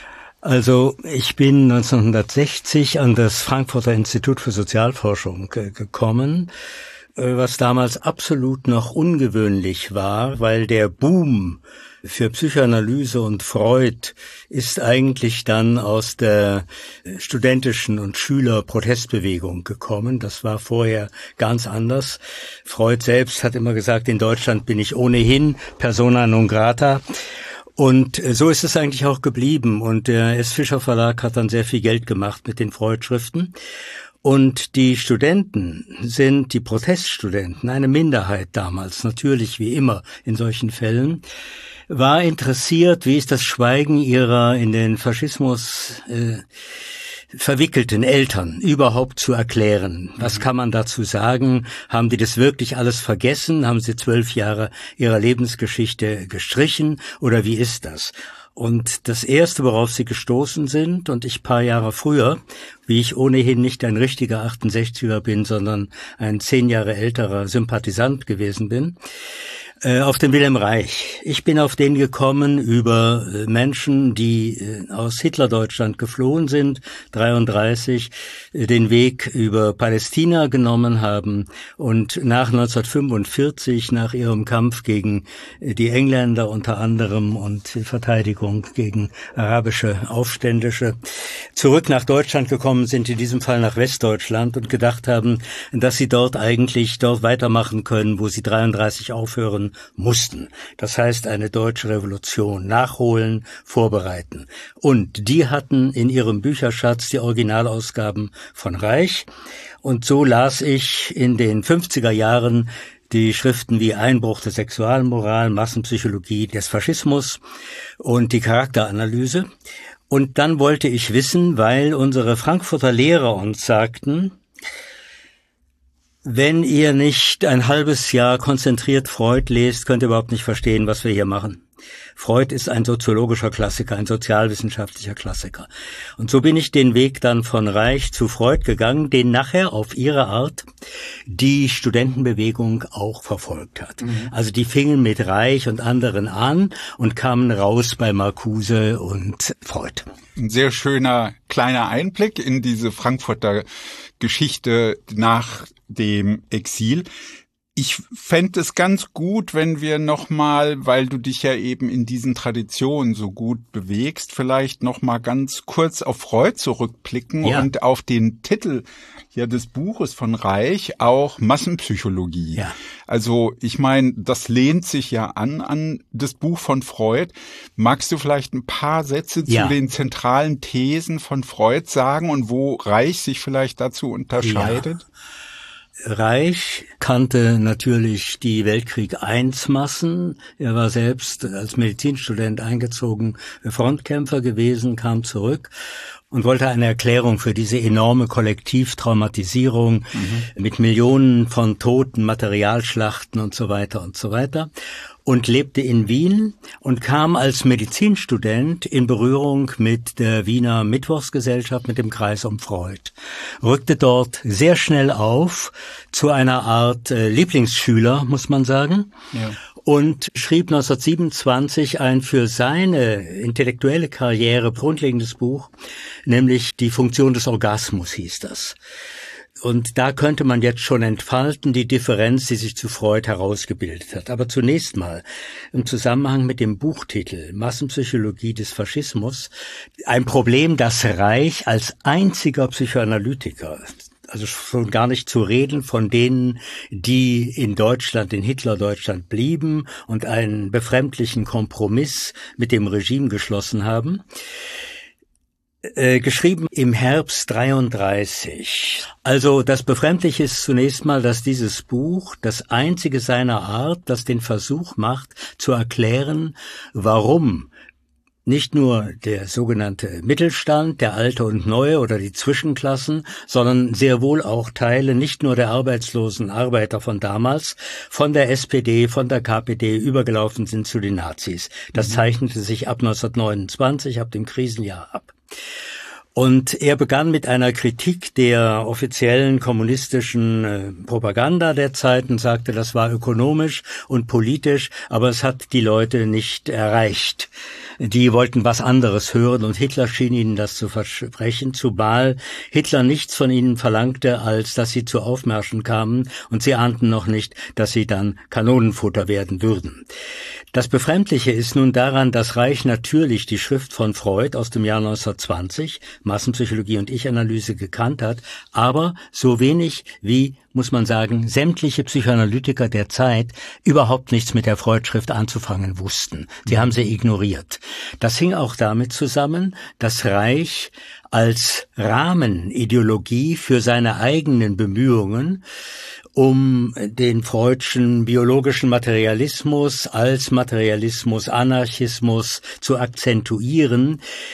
Also ich bin 1960 an das Frankfurter Institut für Sozialforschung gekommen, was damals absolut noch ungewöhnlich war, weil der Boom für Psychoanalyse und Freud ist eigentlich dann aus der studentischen und Schülerprotestbewegung gekommen. Das war vorher ganz anders. Freud selbst hat immer gesagt, in Deutschland bin ich ohnehin persona non grata. Und so ist es eigentlich auch geblieben. Und der S. Fischer Verlag hat dann sehr viel Geld gemacht mit den Freud-Schriften. Und die Studenten sind, die Proteststudenten, eine Minderheit damals, natürlich wie immer in solchen Fällen, war interessiert, wie ist das Schweigen ihrer in den Faschismus verwickelten Eltern überhaupt zu erklären. Was kann man dazu sagen? Haben die das wirklich alles vergessen? Haben sie 12 Jahre ihrer Lebensgeschichte gestrichen? Oder wie ist das? Und das Erste, worauf sie gestoßen sind, und ich paar Jahre früher, wie ich ohnehin nicht ein richtiger 68er bin, sondern ein 10 Jahre älterer Sympathisant gewesen bin, Auf den Wilhelm Reich. Ich bin auf den gekommen über Menschen, die aus Hitlerdeutschland geflohen sind, 1933, den Weg über Palästina genommen haben und nach 1945, nach ihrem Kampf gegen die Engländer unter anderem und Verteidigung gegen arabische Aufständische, zurück nach Deutschland gekommen sind, in diesem Fall nach Westdeutschland, und gedacht haben, dass sie dort weitermachen können, wo sie 1933 aufhören mussten. Das heißt, eine deutsche Revolution nachholen, vorbereiten. Und die hatten in ihrem Bücherschatz die Originalausgaben von Reich. Und so las ich in den 50er Jahren die Schriften wie Einbruch der Sexualmoral, Massenpsychologie des Faschismus und die Charakteranalyse. Und dann wollte ich wissen, weil unsere Frankfurter Lehrer uns sagten, wenn ihr nicht ein halbes Jahr konzentriert Freud lest, könnt ihr überhaupt nicht verstehen, was wir hier machen. Freud ist ein soziologischer Klassiker, ein sozialwissenschaftlicher Klassiker. Und so bin ich den Weg dann von Reich zu Freud gegangen, den nachher auf ihre Art die Studentenbewegung auch verfolgt hat. Also die fingen mit Reich und anderen an und kamen raus bei Marcuse und Freud. Ein sehr schöner kleiner Einblick in diese Frankfurter Geschichte nach dem Exil. Ich fände es ganz gut, wenn wir nochmal, weil du dich ja eben in diesen Traditionen so gut bewegst, vielleicht nochmal ganz kurz auf Freud zurückblicken und auf den Titel hier des Buches von Reich, auch Massenpsychologie. Ja. Also ich meine, das lehnt sich ja an das Buch von Freud. Magst du vielleicht ein paar Sätze zu den zentralen Thesen von Freud sagen und wo Reich sich vielleicht dazu unterscheidet? Ja. Reich kannte natürlich die Weltkrieg-I-Massen. Er war selbst als Medizinstudent eingezogen, Frontkämpfer gewesen, kam zurück und wollte eine Erklärung für diese enorme Kollektivtraumatisierung mit Millionen von Toten, Materialschlachten und so weiter und so weiter. Und lebte in Wien und kam als Medizinstudent in Berührung mit der Wiener Mittwochsgesellschaft, mit dem Kreis um Freud. Rückte dort sehr schnell auf zu einer Art Lieblingsschüler, muss man sagen. Ja. Und schrieb 1927 ein für seine intellektuelle Karriere grundlegendes Buch, nämlich Die Funktion des Orgasmus hieß das. Und da könnte man jetzt schon entfalten, die Differenz, die sich zu Freud herausgebildet hat. Aber zunächst mal im Zusammenhang mit dem Buchtitel Massenpsychologie des Faschismus ein Problem, das Reich als einziger Psychoanalytiker, also schon gar nicht zu reden von denen, die in Deutschland, in Hitlerdeutschland blieben und einen befremdlichen Kompromiss mit dem Regime geschlossen haben, geschrieben im Herbst 1933. Also das Befremdliche ist zunächst mal, dass dieses Buch das einzige seiner Art, das den Versuch macht, zu erklären, warum nicht nur der sogenannte Mittelstand, der alte und neue oder die Zwischenklassen, sondern sehr wohl auch Teile nicht nur der arbeitslosen Arbeiter von damals, von der SPD, von der KPD übergelaufen sind zu den Nazis. Das zeichnete sich ab 1929, ab dem Krisenjahr ab. Und er begann mit einer Kritik der offiziellen kommunistischen Propaganda der Zeit und sagte, das war ökonomisch und politisch, aber es hat die Leute nicht erreicht. Die wollten was anderes hören und Hitler schien ihnen das zu versprechen, zumal Hitler nichts von ihnen verlangte, als dass sie zu Aufmärschen kamen und sie ahnten noch nicht, dass sie dann Kanonenfutter werden würden. Das Befremdliche ist nun daran, dass Reich natürlich die Schrift von Freud aus dem Jahr 1920, Massenpsychologie und Ich-Analyse, gekannt hat, aber so wenig wie, muss man sagen, sämtliche Psychoanalytiker der Zeit überhaupt nichts mit der Freud-Schrift anzufangen wussten. Sie haben sie ignoriert. Das hing auch damit zusammen, dass Reich als Rahmenideologie für seine eigenen Bemühungen um den freudschen biologischen Materialismus als Materialismus, Anarchismus zu akzentuieren,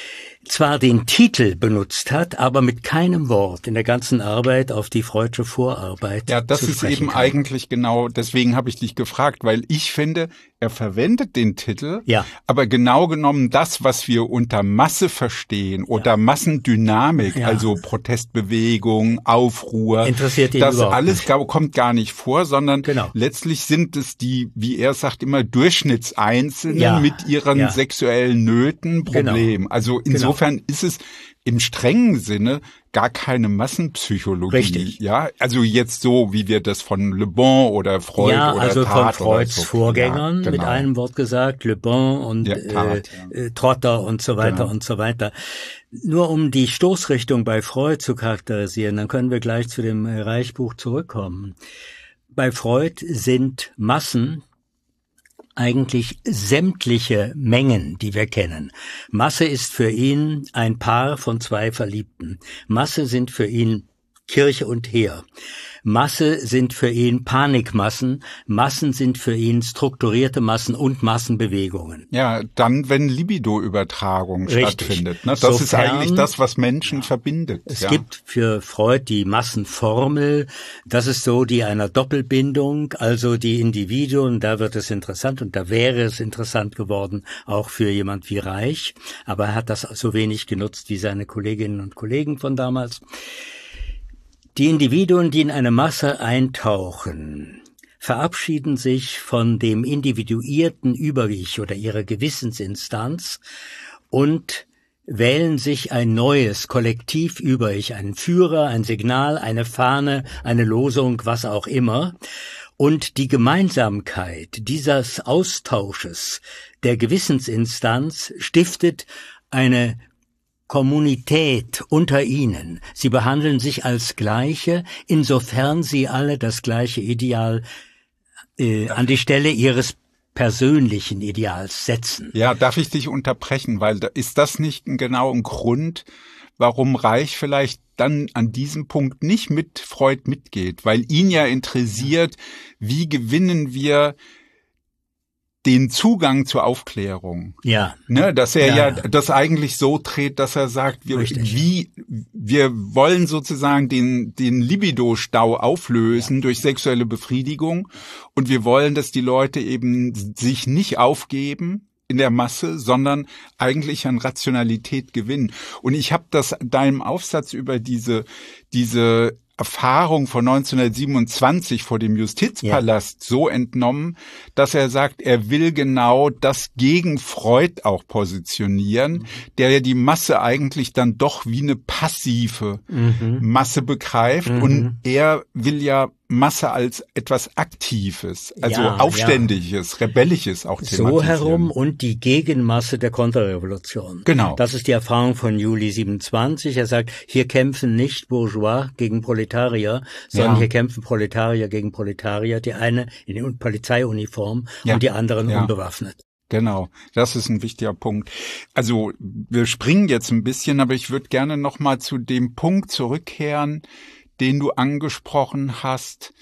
zwar den Titel benutzt hat, aber mit keinem Wort in der ganzen Arbeit auf die Freudsche Vorarbeit. Ja, das ist eben eigentlich genau, deswegen habe ich dich gefragt, weil ich finde, er verwendet den Titel, aber genau genommen das, was wir unter Masse verstehen oder Massendynamik, also Protestbewegung, Aufruhr, interessiert ihn das überhaupt alles nicht. Kommt gar nicht vor, sondern letztlich sind es die, wie er sagt, immer Durchschnittseinzelnen mit ihren sexuellen Nöten, Problemen. Also insofern ist es im strengen Sinne gar keine Massenpsychologie. Richtig. Ja, also jetzt so, wie wir das von Le Bon oder Freud oder also Tat von Freuds so. Vorgängern mit einem Wort gesagt, Le Bon und Trotter und so weiter und so weiter. Nur um die Stoßrichtung bei Freud zu charakterisieren, dann können wir gleich zu dem Reichbuch zurückkommen. Bei Freud sind Massen eigentlich sämtliche Mengen, die wir kennen. Masse ist für ihn ein Paar von zwei Verliebten. Masse sind für ihn Kirche und Heer. Masse sind für ihn Panikmassen, Massen sind für ihn strukturierte Massen und Massenbewegungen. Ja, dann, wenn Libido-Übertragung stattfindet. Ne? Das ist eigentlich das, was Menschen verbindet. Es gibt für Freud die Massenformel, das ist so die einer Doppelbindung, also die Individuen, da wird es interessant und da wäre es interessant geworden, auch für jemand wie Reich, aber er hat das so wenig genutzt wie seine Kolleginnen und Kollegen von damals. Die Individuen, die in eine Masse eintauchen, verabschieden sich von dem individuierten Über-Ich oder ihrer Gewissensinstanz und wählen sich ein neues Kollektiv Über-Ich, einen Führer, ein Signal, eine Fahne, eine Losung, was auch immer. Und die Gemeinsamkeit dieses Austausches der Gewissensinstanz stiftet eine Kommunität unter ihnen. Sie behandeln sich als Gleiche, insofern sie alle das gleiche Ideal an die Stelle ihres persönlichen Ideals setzen. Ja, darf ich dich unterbrechen, weil ist das nicht genau ein Grund, warum Reich vielleicht dann an diesem Punkt nicht mit Freud mitgeht? Weil ihn ja interessiert, wie gewinnen wir den Zugang zur Aufklärung. Ja. Ne, dass er das eigentlich so dreht, dass er sagt, wir wollen sozusagen den Libido-Stau auflösen durch sexuelle Befriedigung und wir wollen, dass die Leute eben sich nicht aufgeben in der Masse, sondern eigentlich an Rationalität gewinnen. Und ich habe das deinem Aufsatz über diese Erfahrung von 1927 vor dem Justizpalast so entnommen, dass er sagt, er will genau das gegen Freud auch positionieren, der ja die Masse eigentlich dann doch wie eine passive Masse begreift und er will ja Masse als etwas Aktives, also Aufständiges, Rebellisches auch thematisieren. So herum und die Gegenmasse der Konterrevolution. Genau. Das ist die Erfahrung von Juli 27. Er sagt, hier kämpfen nicht Bourgeois gegen Proletarier, sondern hier kämpfen Proletarier gegen Proletarier, die eine in Polizeiuniform und die anderen unbewaffnet. Genau, das ist ein wichtiger Punkt. Also wir springen jetzt ein bisschen, aber ich würde gerne noch mal zu dem Punkt zurückkehren, den du angesprochen hast,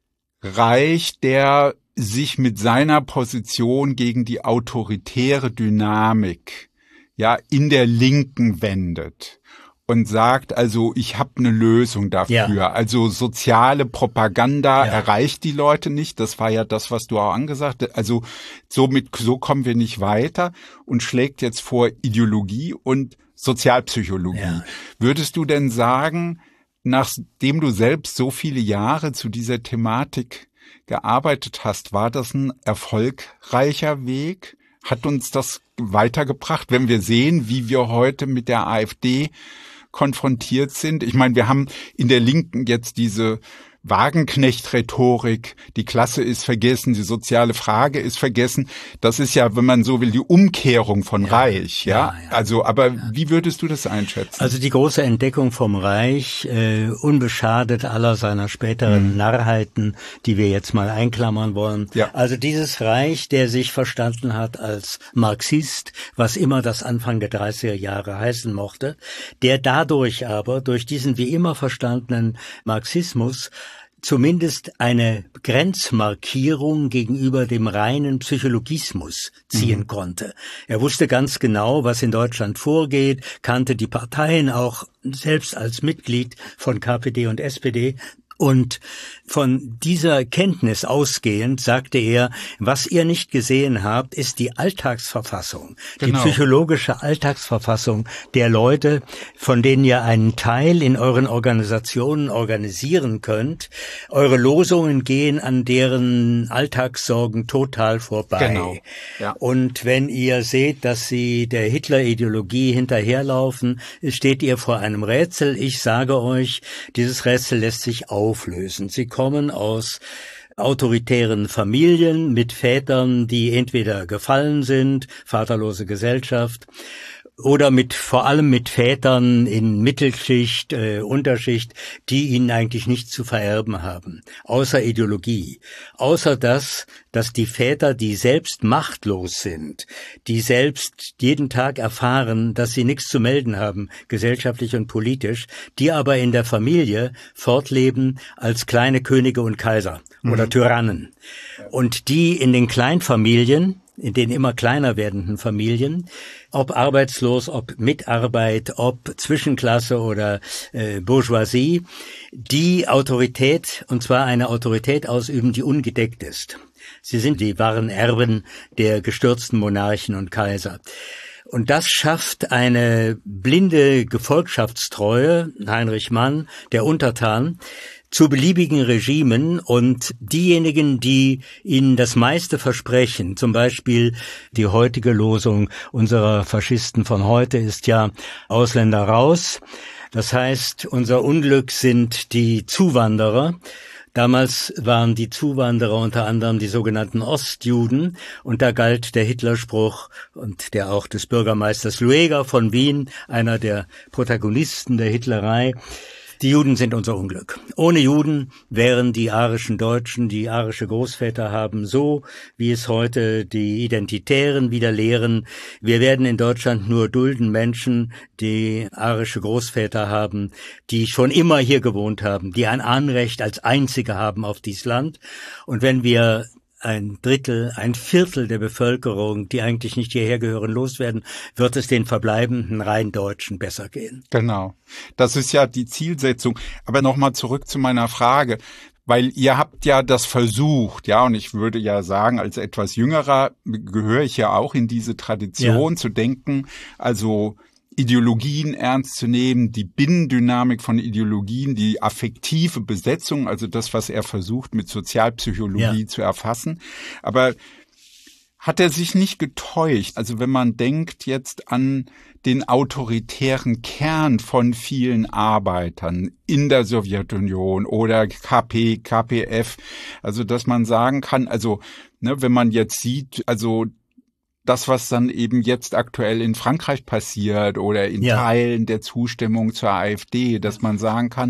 Reich, der sich mit seiner Position gegen die autoritäre Dynamik in der Linken wendet und sagt, also ich habe eine Lösung dafür. Ja. Also soziale Propaganda erreicht die Leute nicht. Das war ja das, was du auch angesagt hast. Also so kommen wir nicht weiter und schlägt jetzt vor Ideologie und Sozialpsychologie. Ja. Würdest du denn sagen, nachdem du selbst so viele Jahre zu dieser Thematik gearbeitet hast, war das ein erfolgreicher Weg? Hat uns das weitergebracht, wenn wir sehen, wie wir heute mit der AfD konfrontiert sind? Ich meine, wir haben in der Linken jetzt diese Wagenknecht-Rhetorik, die Klasse ist vergessen, die soziale Frage ist vergessen. Das ist ja, wenn man so will, die Umkehrung von Reich, Also, aber wie würdest du das einschätzen? Also die große Entdeckung vom Reich, unbeschadet aller seiner späteren Narrheiten, die wir jetzt mal einklammern wollen. Ja. Also dieses Reich, der sich verstanden hat als Marxist, was immer das Anfang der 30er Jahre heißen mochte, der dadurch aber, durch diesen wie immer verstandenen Marxismus, zumindest eine Grenzmarkierung gegenüber dem reinen Psychologismus ziehen konnte. Er wusste ganz genau, was in Deutschland vorgeht, kannte die Parteien auch selbst als Mitglied von KPD und SPD. Und von dieser Kenntnis ausgehend sagte er, was ihr nicht gesehen habt, ist die Alltagsverfassung, die psychologische Alltagsverfassung der Leute, von denen ihr einen Teil in euren Organisationen organisieren könnt. Eure Losungen gehen an deren Alltagssorgen total vorbei. Genau. Ja. Und wenn ihr seht, dass sie der Hitler-Ideologie hinterherlaufen, steht ihr vor einem Rätsel. Ich sage euch, dieses Rätsel lässt sich auflösen. Sie kommen aus autoritären Familien mit Vätern, die entweder gefallen sind, vaterlose Gesellschaft, oder vor allem mit Vätern in Mittelschicht, Unterschicht, die ihnen eigentlich nichts zu vererben haben, außer Ideologie. Außer dass die Väter, die selbst machtlos sind, die selbst jeden Tag erfahren, dass sie nichts zu melden haben, gesellschaftlich und politisch, die aber in der Familie fortleben als kleine Könige und Kaiser oder Tyrannen. Und die in den Kleinfamilien, in den immer kleiner werdenden Familien, ob arbeitslos, ob Mitarbeit, ob Zwischenklasse oder Bourgeoisie, die Autorität, und zwar eine Autorität ausüben, die ungedeckt ist. Sie sind die wahren Erben der gestürzten Monarchen und Kaiser. Und das schafft eine blinde Gefolgschaftstreue, Heinrich Mann, der Untertan, zu beliebigen Regimen, und diejenigen, die ihnen das meiste versprechen, zum Beispiel die heutige Losung unserer Faschisten von heute ist ja Ausländer raus. Das heißt, unser Unglück sind die Zuwanderer. Damals waren die Zuwanderer unter anderem die sogenannten Ostjuden, und da galt der Hitlerspruch, und der auch des Bürgermeisters Lueger von Wien, einer der Protagonisten der Hitlerei: Die Juden sind unser Unglück. Ohne Juden wären die arischen Deutschen, die arische Großväter haben, so wie es heute die Identitären wieder lehren. Wir werden in Deutschland nur dulden Menschen, die arische Großväter haben, die schon immer hier gewohnt haben, die ein Anrecht als Einzige haben auf dieses Land. Und wenn wir ein Viertel der Bevölkerung, die eigentlich nicht hierher gehören, loswerden, wird es den verbleibenden rein Deutschen besser gehen. Genau. Das ist ja die Zielsetzung. Aber nochmal zurück zu meiner Frage, weil ihr habt ja das versucht, ja, und ich würde ja sagen, als etwas Jüngerer gehöre ich ja auch in diese Tradition zu denken, also Ideologien ernst zu nehmen, die Binnendynamik von Ideologien, die affektive Besetzung, also das, was er versucht mit Sozialpsychologie zu erfassen. Aber hat er sich nicht getäuscht? Also wenn man denkt jetzt an den autoritären Kern von vielen Arbeitern in der Sowjetunion oder KPF, also dass man sagen kann, also wenn man jetzt sieht, also das, was dann eben jetzt aktuell in Frankreich passiert oder in Teilen der Zustimmung zur AfD, dass man sagen kann,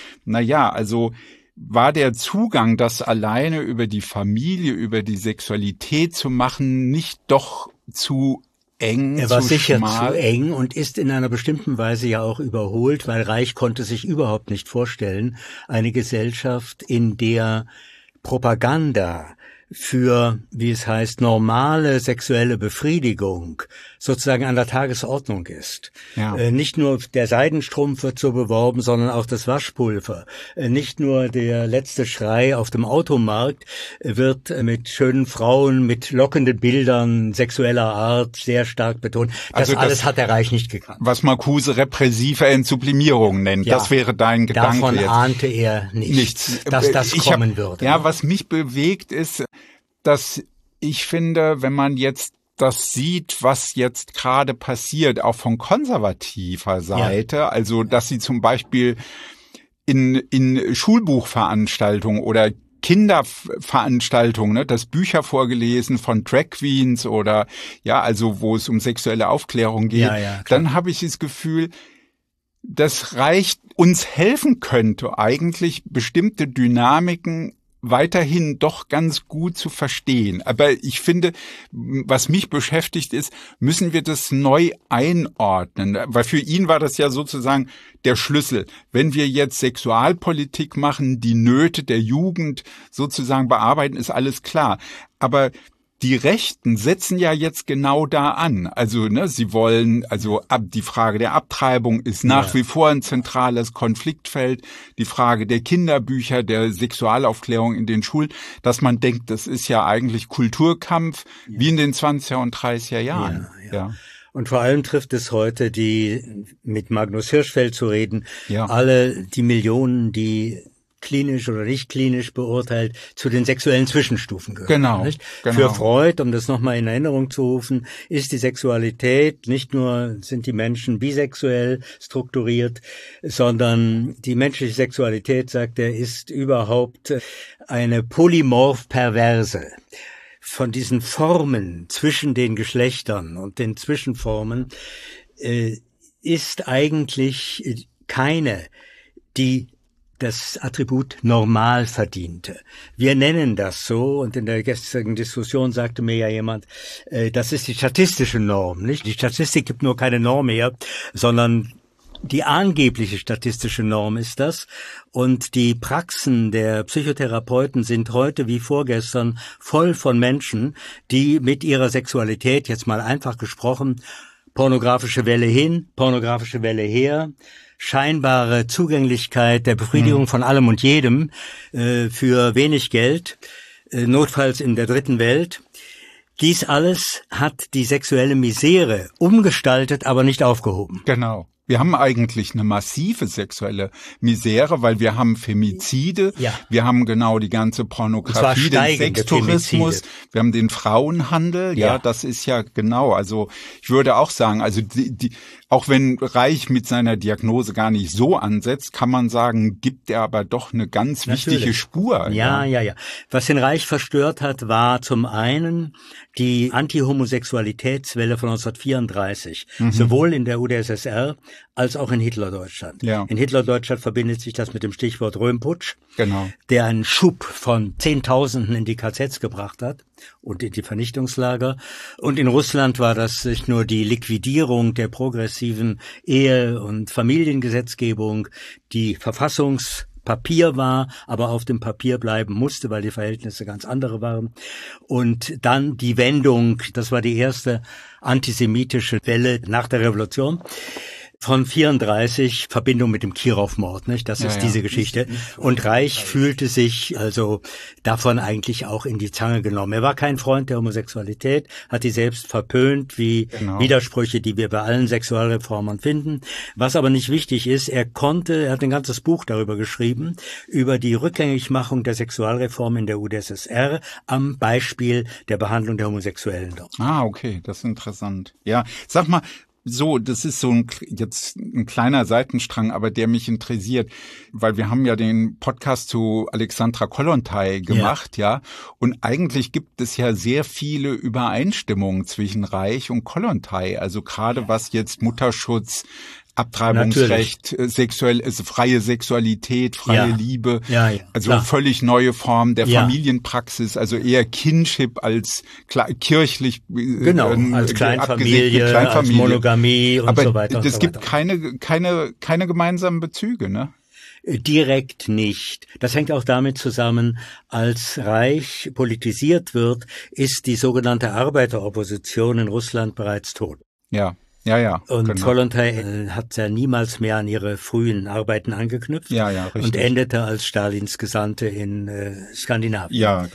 also war der Zugang, das alleine über die Familie, über die Sexualität zu machen, nicht doch zu eng, er war zu sicher schmal? Zu eng und ist in einer bestimmten Weise ja auch überholt, weil Reich konnte sich überhaupt nicht vorstellen, eine Gesellschaft, in der Propaganda für, wie es heißt, normale sexuelle Befriedigung sozusagen an der Tagesordnung ist. Ja. Nicht nur der Seidenstrumpf wird so beworben, sondern auch das Waschpulver. Nicht nur der letzte Schrei auf dem Automarkt wird mit schönen Frauen, mit lockenden Bildern sexueller Art sehr stark betont. Das alles hat der Reich nicht gekannt. Was Marcuse repressive Entsublimierung nennt, das wäre dein Gedanke. Davon jetzt. Ahnte er nichts, dass das kommen würde. Ja, was mich bewegt ist, dass ich finde, wenn man jetzt das sieht, was jetzt gerade passiert, auch von konservativer Seite, also dass sie zum Beispiel in Schulbuchveranstaltungen oder Kinderveranstaltungen, dass Bücher vorgelesen von Drag Queens oder also wo es um sexuelle Aufklärung geht, dann habe ich das Gefühl, das reicht, uns helfen könnte eigentlich bestimmte Dynamiken weiterhin doch ganz gut zu verstehen. Aber ich finde, was mich beschäftigt ist, müssen wir das neu einordnen. Weil für ihn war das ja sozusagen der Schlüssel. Wenn wir jetzt Sexualpolitik machen, die Nöte der Jugend sozusagen bearbeiten, ist alles klar. Aber die Rechten setzen ja jetzt genau da an. Also, sie wollen, die Frage der Abtreibung ist nach wie vor ein zentrales Konfliktfeld. Die Frage der Kinderbücher, der Sexualaufklärung in den Schulen, dass man denkt, das ist ja eigentlich Kulturkampf, wie in den 20er und 30er Jahren. Ja. Und vor allem trifft es heute mit Magnus Hirschfeld zu reden, alle die Millionen, die klinisch oder nicht klinisch beurteilt, zu den sexuellen Zwischenstufen gehören. Genau. Für Freud, um das nochmal in Erinnerung zu rufen, ist die Sexualität, nicht nur sind die Menschen bisexuell strukturiert, sondern die menschliche Sexualität, sagt er, ist überhaupt eine polymorph-perverse. Von diesen Formen zwischen den Geschlechtern und den Zwischenformen ist eigentlich keine, die das Attribut normal verdiente. Wir nennen das so, und in der gestrigen Diskussion sagte mir ja jemand, das ist die statistische Norm, nicht? Die Statistik gibt nur keine Norm her, sondern die angebliche statistische Norm ist das. Und die Praxen der Psychotherapeuten sind heute wie vorgestern voll von Menschen, die mit ihrer Sexualität, jetzt mal einfach gesprochen, pornografische Welle hin, pornografische Welle her, scheinbare Zugänglichkeit der Befriedigung von allem und jedem für wenig Geld, notfalls in der dritten Welt. Dies alles hat die sexuelle Misere umgestaltet, aber nicht aufgehoben. Genau. Wir haben eigentlich eine massive sexuelle Misere, weil wir haben Femizide, wir haben genau die ganze Pornografie, den Sextourismus, wir haben den Frauenhandel, das ist ja genau, also ich würde auch sagen, also auch wenn Reich mit seiner Diagnose gar nicht so ansetzt, kann man sagen, gibt er aber doch eine ganz wichtige Spur. Ja. Was den Reich verstört hat, war zum einen die Anti-Homosexualitätswelle von 1934, sowohl in der UdSSR als auch in Hitlerdeutschland. Ja. In Hitlerdeutschland verbindet sich das mit dem Stichwort Röhmputsch, der einen Schub von Zehntausenden in die KZs gebracht hat und in die Vernichtungslager. Und in Russland war das nicht nur die Liquidierung der progressiven Ehe- und Familiengesetzgebung, die Verfassungspapier war, aber auf dem Papier bleiben musste, weil die Verhältnisse ganz andere waren. Und dann die Wendung, das war die erste antisemitische Welle nach der Revolution. Von 34, Verbindung mit dem Kirov-Mord, nicht? Das ist diese Geschichte. Und Reich fühlte sich also davon eigentlich auch in die Zange genommen. Er war kein Freund der Homosexualität, hat die selbst verpönt, wie Widersprüche, die wir bei allen Sexualreformern finden. Was aber nicht wichtig ist, er hat ein ganzes Buch darüber geschrieben, über die Rückgängigmachung der Sexualreform in der UdSSR am Beispiel der Behandlung der Homosexuellen dort. Ah, okay, das ist interessant. Ja, sag mal, das ist jetzt ein kleiner Seitenstrang, aber der mich interessiert, weil wir haben ja den Podcast zu Alexandra Kollontai gemacht, und eigentlich gibt es ja sehr viele Übereinstimmungen zwischen Reich und Kollontai, also gerade was jetzt Mutterschutz, Abtreibungsrecht, freie Sexualität, freie Liebe, völlig neue Form der Familienpraxis, also eher Kinship als kirchlich, als Kleinfamilie, als Monogamie und so weiter. Aber es gibt keine gemeinsamen Bezüge, ne? Direkt nicht. Das hängt auch damit zusammen, als Reich politisiert wird, ist die sogenannte Arbeiteropposition in Russland bereits tot. Ja. Und Kollontai hat ja niemals mehr an ihre frühen Arbeiten angeknüpft richtig. Und endete als Stalins Gesandte in Skandinavien. Ja,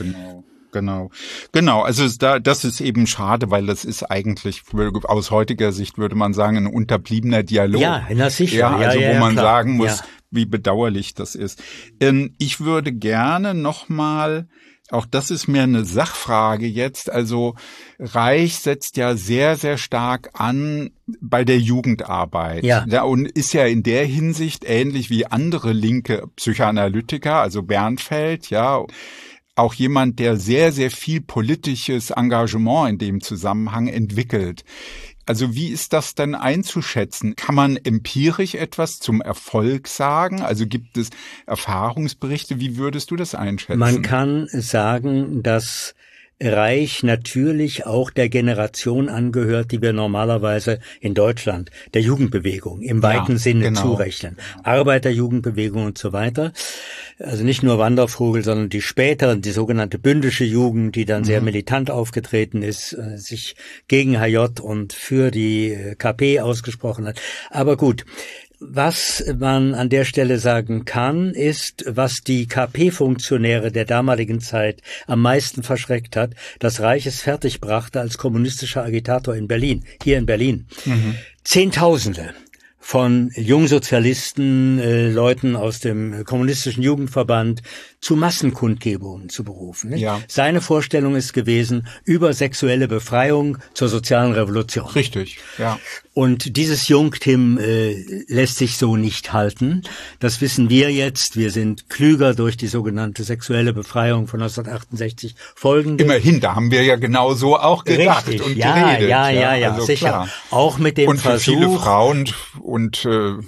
genau. Also das ist eben schade, weil das ist eigentlich aus heutiger Sicht würde man sagen ein unterbliebener Dialog. Ja, sicher. Wo man sagen muss, wie bedauerlich das ist. Ich würde gerne nochmal, auch das ist mir eine Sachfrage jetzt, also Reich setzt ja sehr, sehr stark an bei der Jugendarbeit. Ja, und ist ja in der Hinsicht ähnlich wie andere linke Psychoanalytiker, also Bernfeld, auch jemand, der sehr, sehr viel politisches Engagement in dem Zusammenhang entwickelt. Also wie ist das denn einzuschätzen? Kann man empirisch etwas zum Erfolg sagen? Also gibt es Erfahrungsberichte? Wie würdest du das einschätzen? Man kann sagen, dass Reich natürlich auch der Generation angehört, die wir normalerweise in Deutschland der Jugendbewegung im weiten Sinne zurechnen. Arbeiterjugendbewegung und so weiter. Also nicht nur Wandervogel, sondern die späteren, die sogenannte bündische Jugend, die dann sehr militant aufgetreten ist, sich gegen HJ und für die KP ausgesprochen hat. Aber gut. Was man an der Stelle sagen kann, ist, was die KP-Funktionäre der damaligen Zeit am meisten verschreckt hat, dass Reich es fertigbrachte als kommunistischer Agitator in Berlin, hier in Berlin. Zehntausende von Jungsozialisten, Leuten aus dem kommunistischen Jugendverband zu Massenkundgebungen zu berufen. Nicht? Ja. Seine Vorstellung ist gewesen, über sexuelle Befreiung zur sozialen Revolution. Richtig, ja. Und dieses Jungtim lässt sich so nicht halten. Das wissen wir jetzt. Wir sind klüger durch die sogenannte sexuelle Befreiung von 1968 folgende. Immerhin, da haben wir ja genau so auch gedacht Richtig, und ja, geredet. Ja, also sicher. Klar. Auch mit dem und für Versuch. Viele Frauen und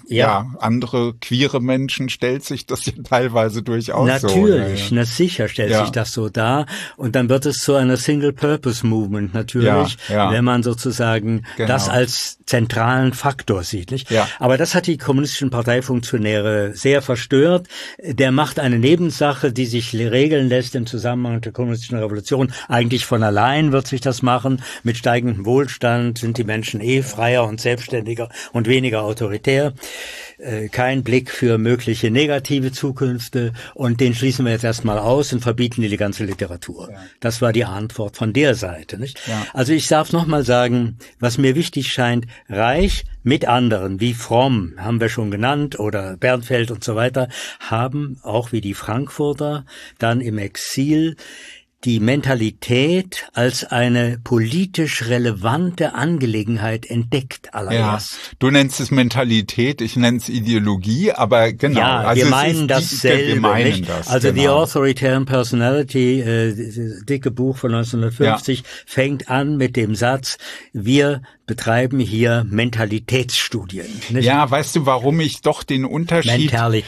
andere queere Menschen stellt sich das ja teilweise durchaus natürlich, so. Na sicher stellt sich das so dar. Und dann wird es zu einer Single-Purpose-Movement natürlich, wenn man sozusagen das als zentralen Faktor sieht. Nicht? Ja. Aber das hat die kommunistischen Parteifunktionäre sehr verstört. Der macht eine Nebensache, die sich regeln lässt im Zusammenhang mit der kommunistischen Revolution. Eigentlich von allein wird sich das machen. Mit steigendem Wohlstand sind die Menschen freier und selbstständiger und weniger autoritär. Kein Blick für mögliche negative Zukünfte, und den schließen wir jetzt erstmal aus und verbieten die ganze Literatur. Ja. Das war die Antwort von der Seite, nicht? Ja. Also ich darf noch mal sagen, was mir wichtig scheint, Reich mit anderen, wie Fromm, haben wir schon genannt, oder Bernfeld und so weiter, haben auch wie die Frankfurter dann im Exil die Mentalität als eine politisch relevante Angelegenheit entdeckt allererst. Ja, du nennst es Mentalität, ich nenne es Ideologie, aber genau. Ja, also wir meinen dasselbe. Wir meinen das, also The Authoritarian Personality, das dicke Buch von 1950, fängt an mit dem Satz, wir betreiben hier Mentalitätsstudien. Nicht? Ja, weißt du, warum ich doch den Unterschied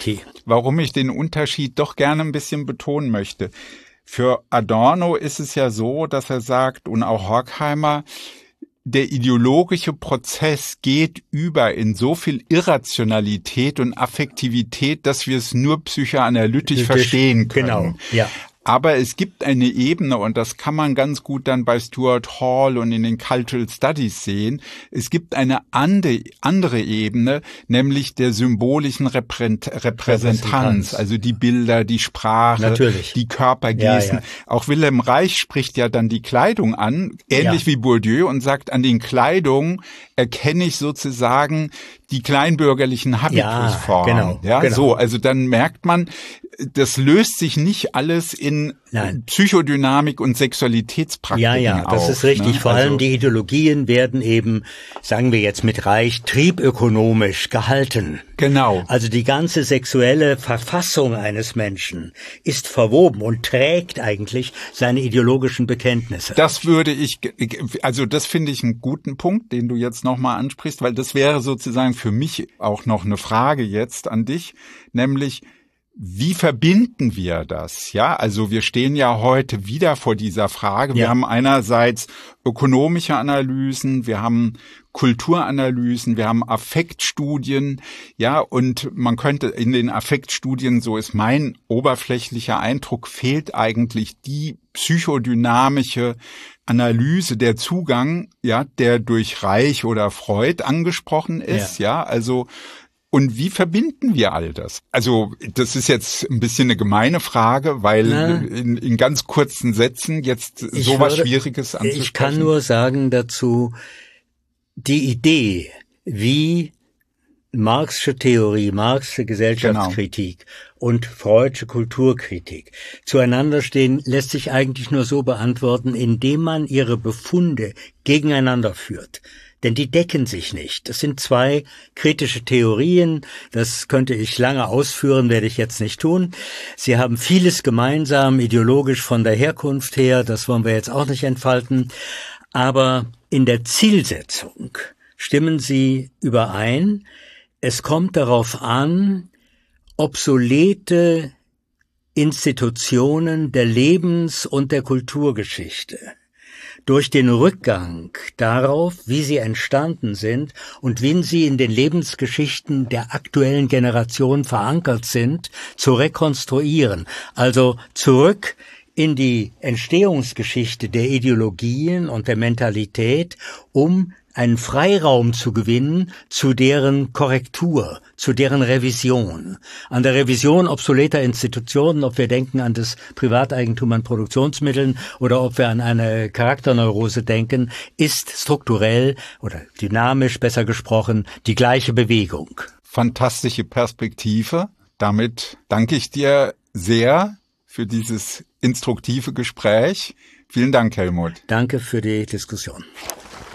doch gerne ein bisschen betonen möchte? Für Adorno ist es ja so, dass er sagt, und auch Horkheimer, der ideologische Prozess geht über in so viel Irrationalität und Affektivität, dass wir es nur psychoanalytisch verstehen können. Genau, ja. Aber es gibt eine Ebene, und das kann man ganz gut dann bei Stuart Hall und in den Cultural Studies sehen. Es gibt eine andere Ebene, nämlich der symbolischen Repräsentanz, also die Bilder, die Sprache, natürlich, die Körpergesten. Ja. Auch Wilhelm Reich spricht ja dann die Kleidung an, ähnlich wie Bourdieu, und sagt, an den Kleidungen erkenne ich sozusagen die kleinbürgerlichen Habitusformen. Genau. So, also dann merkt man, das löst sich nicht alles in Psychodynamik und Sexualitätspraktiken auf. Das ist richtig. Ne? Vor allem die Ideologien werden eben, sagen wir jetzt mit Reich, triebökonomisch gehalten. Genau. Also die ganze sexuelle Verfassung eines Menschen ist verwoben und trägt eigentlich seine ideologischen Bekenntnisse. Das finde ich einen guten Punkt, den du jetzt nochmal ansprichst, weil das wäre sozusagen für mich auch noch eine Frage jetzt an dich, nämlich, wie verbinden wir das? Ja, also wir stehen ja heute wieder vor dieser Frage. Wir haben einerseits ökonomische Analysen, wir haben Kulturanalysen, wir haben Affektstudien, und man könnte in den Affektstudien, so ist mein oberflächlicher Eindruck, fehlt eigentlich die psychodynamische Analyse, der Zugang, der durch Reich oder Freud angesprochen ist, also. Und wie verbinden wir all das? Also das ist jetzt ein bisschen eine gemeine Frage, weil in ganz kurzen Sätzen jetzt sowas Schwieriges anzusprechen. Ich kann nur sagen dazu, die Idee, wie Marxische Theorie, Marxische Gesellschaftskritik und Freudische Kulturkritik zueinander stehen, lässt sich eigentlich nur so beantworten, indem man ihre Befunde gegeneinander führt. Denn die decken sich nicht. Das sind zwei kritische Theorien. Das könnte ich lange ausführen, werde ich jetzt nicht tun. Sie haben vieles gemeinsam, ideologisch von der Herkunft her. Das wollen wir jetzt auch nicht entfalten. Aber in der Zielsetzung stimmen Sie überein. Es kommt darauf an, obsolete Institutionen der Lebens- und der Kulturgeschichte durch den Rückgang darauf, wie sie entstanden sind und wie sie in den Lebensgeschichten der aktuellen Generation verankert sind, zu rekonstruieren. Also zurück in die Entstehungsgeschichte der Ideologien und der Mentalität, um einen Freiraum zu gewinnen zu deren Korrektur, zu deren Revision. An der Revision obsoleter Institutionen, ob wir denken an das Privateigentum an Produktionsmitteln oder ob wir an eine Charakterneurose denken, ist strukturell oder dynamisch, besser gesprochen, die gleiche Bewegung. Fantastische Perspektive. Damit danke ich dir sehr für dieses instruktive Gespräch. Vielen Dank, Helmut. Danke für die Diskussion.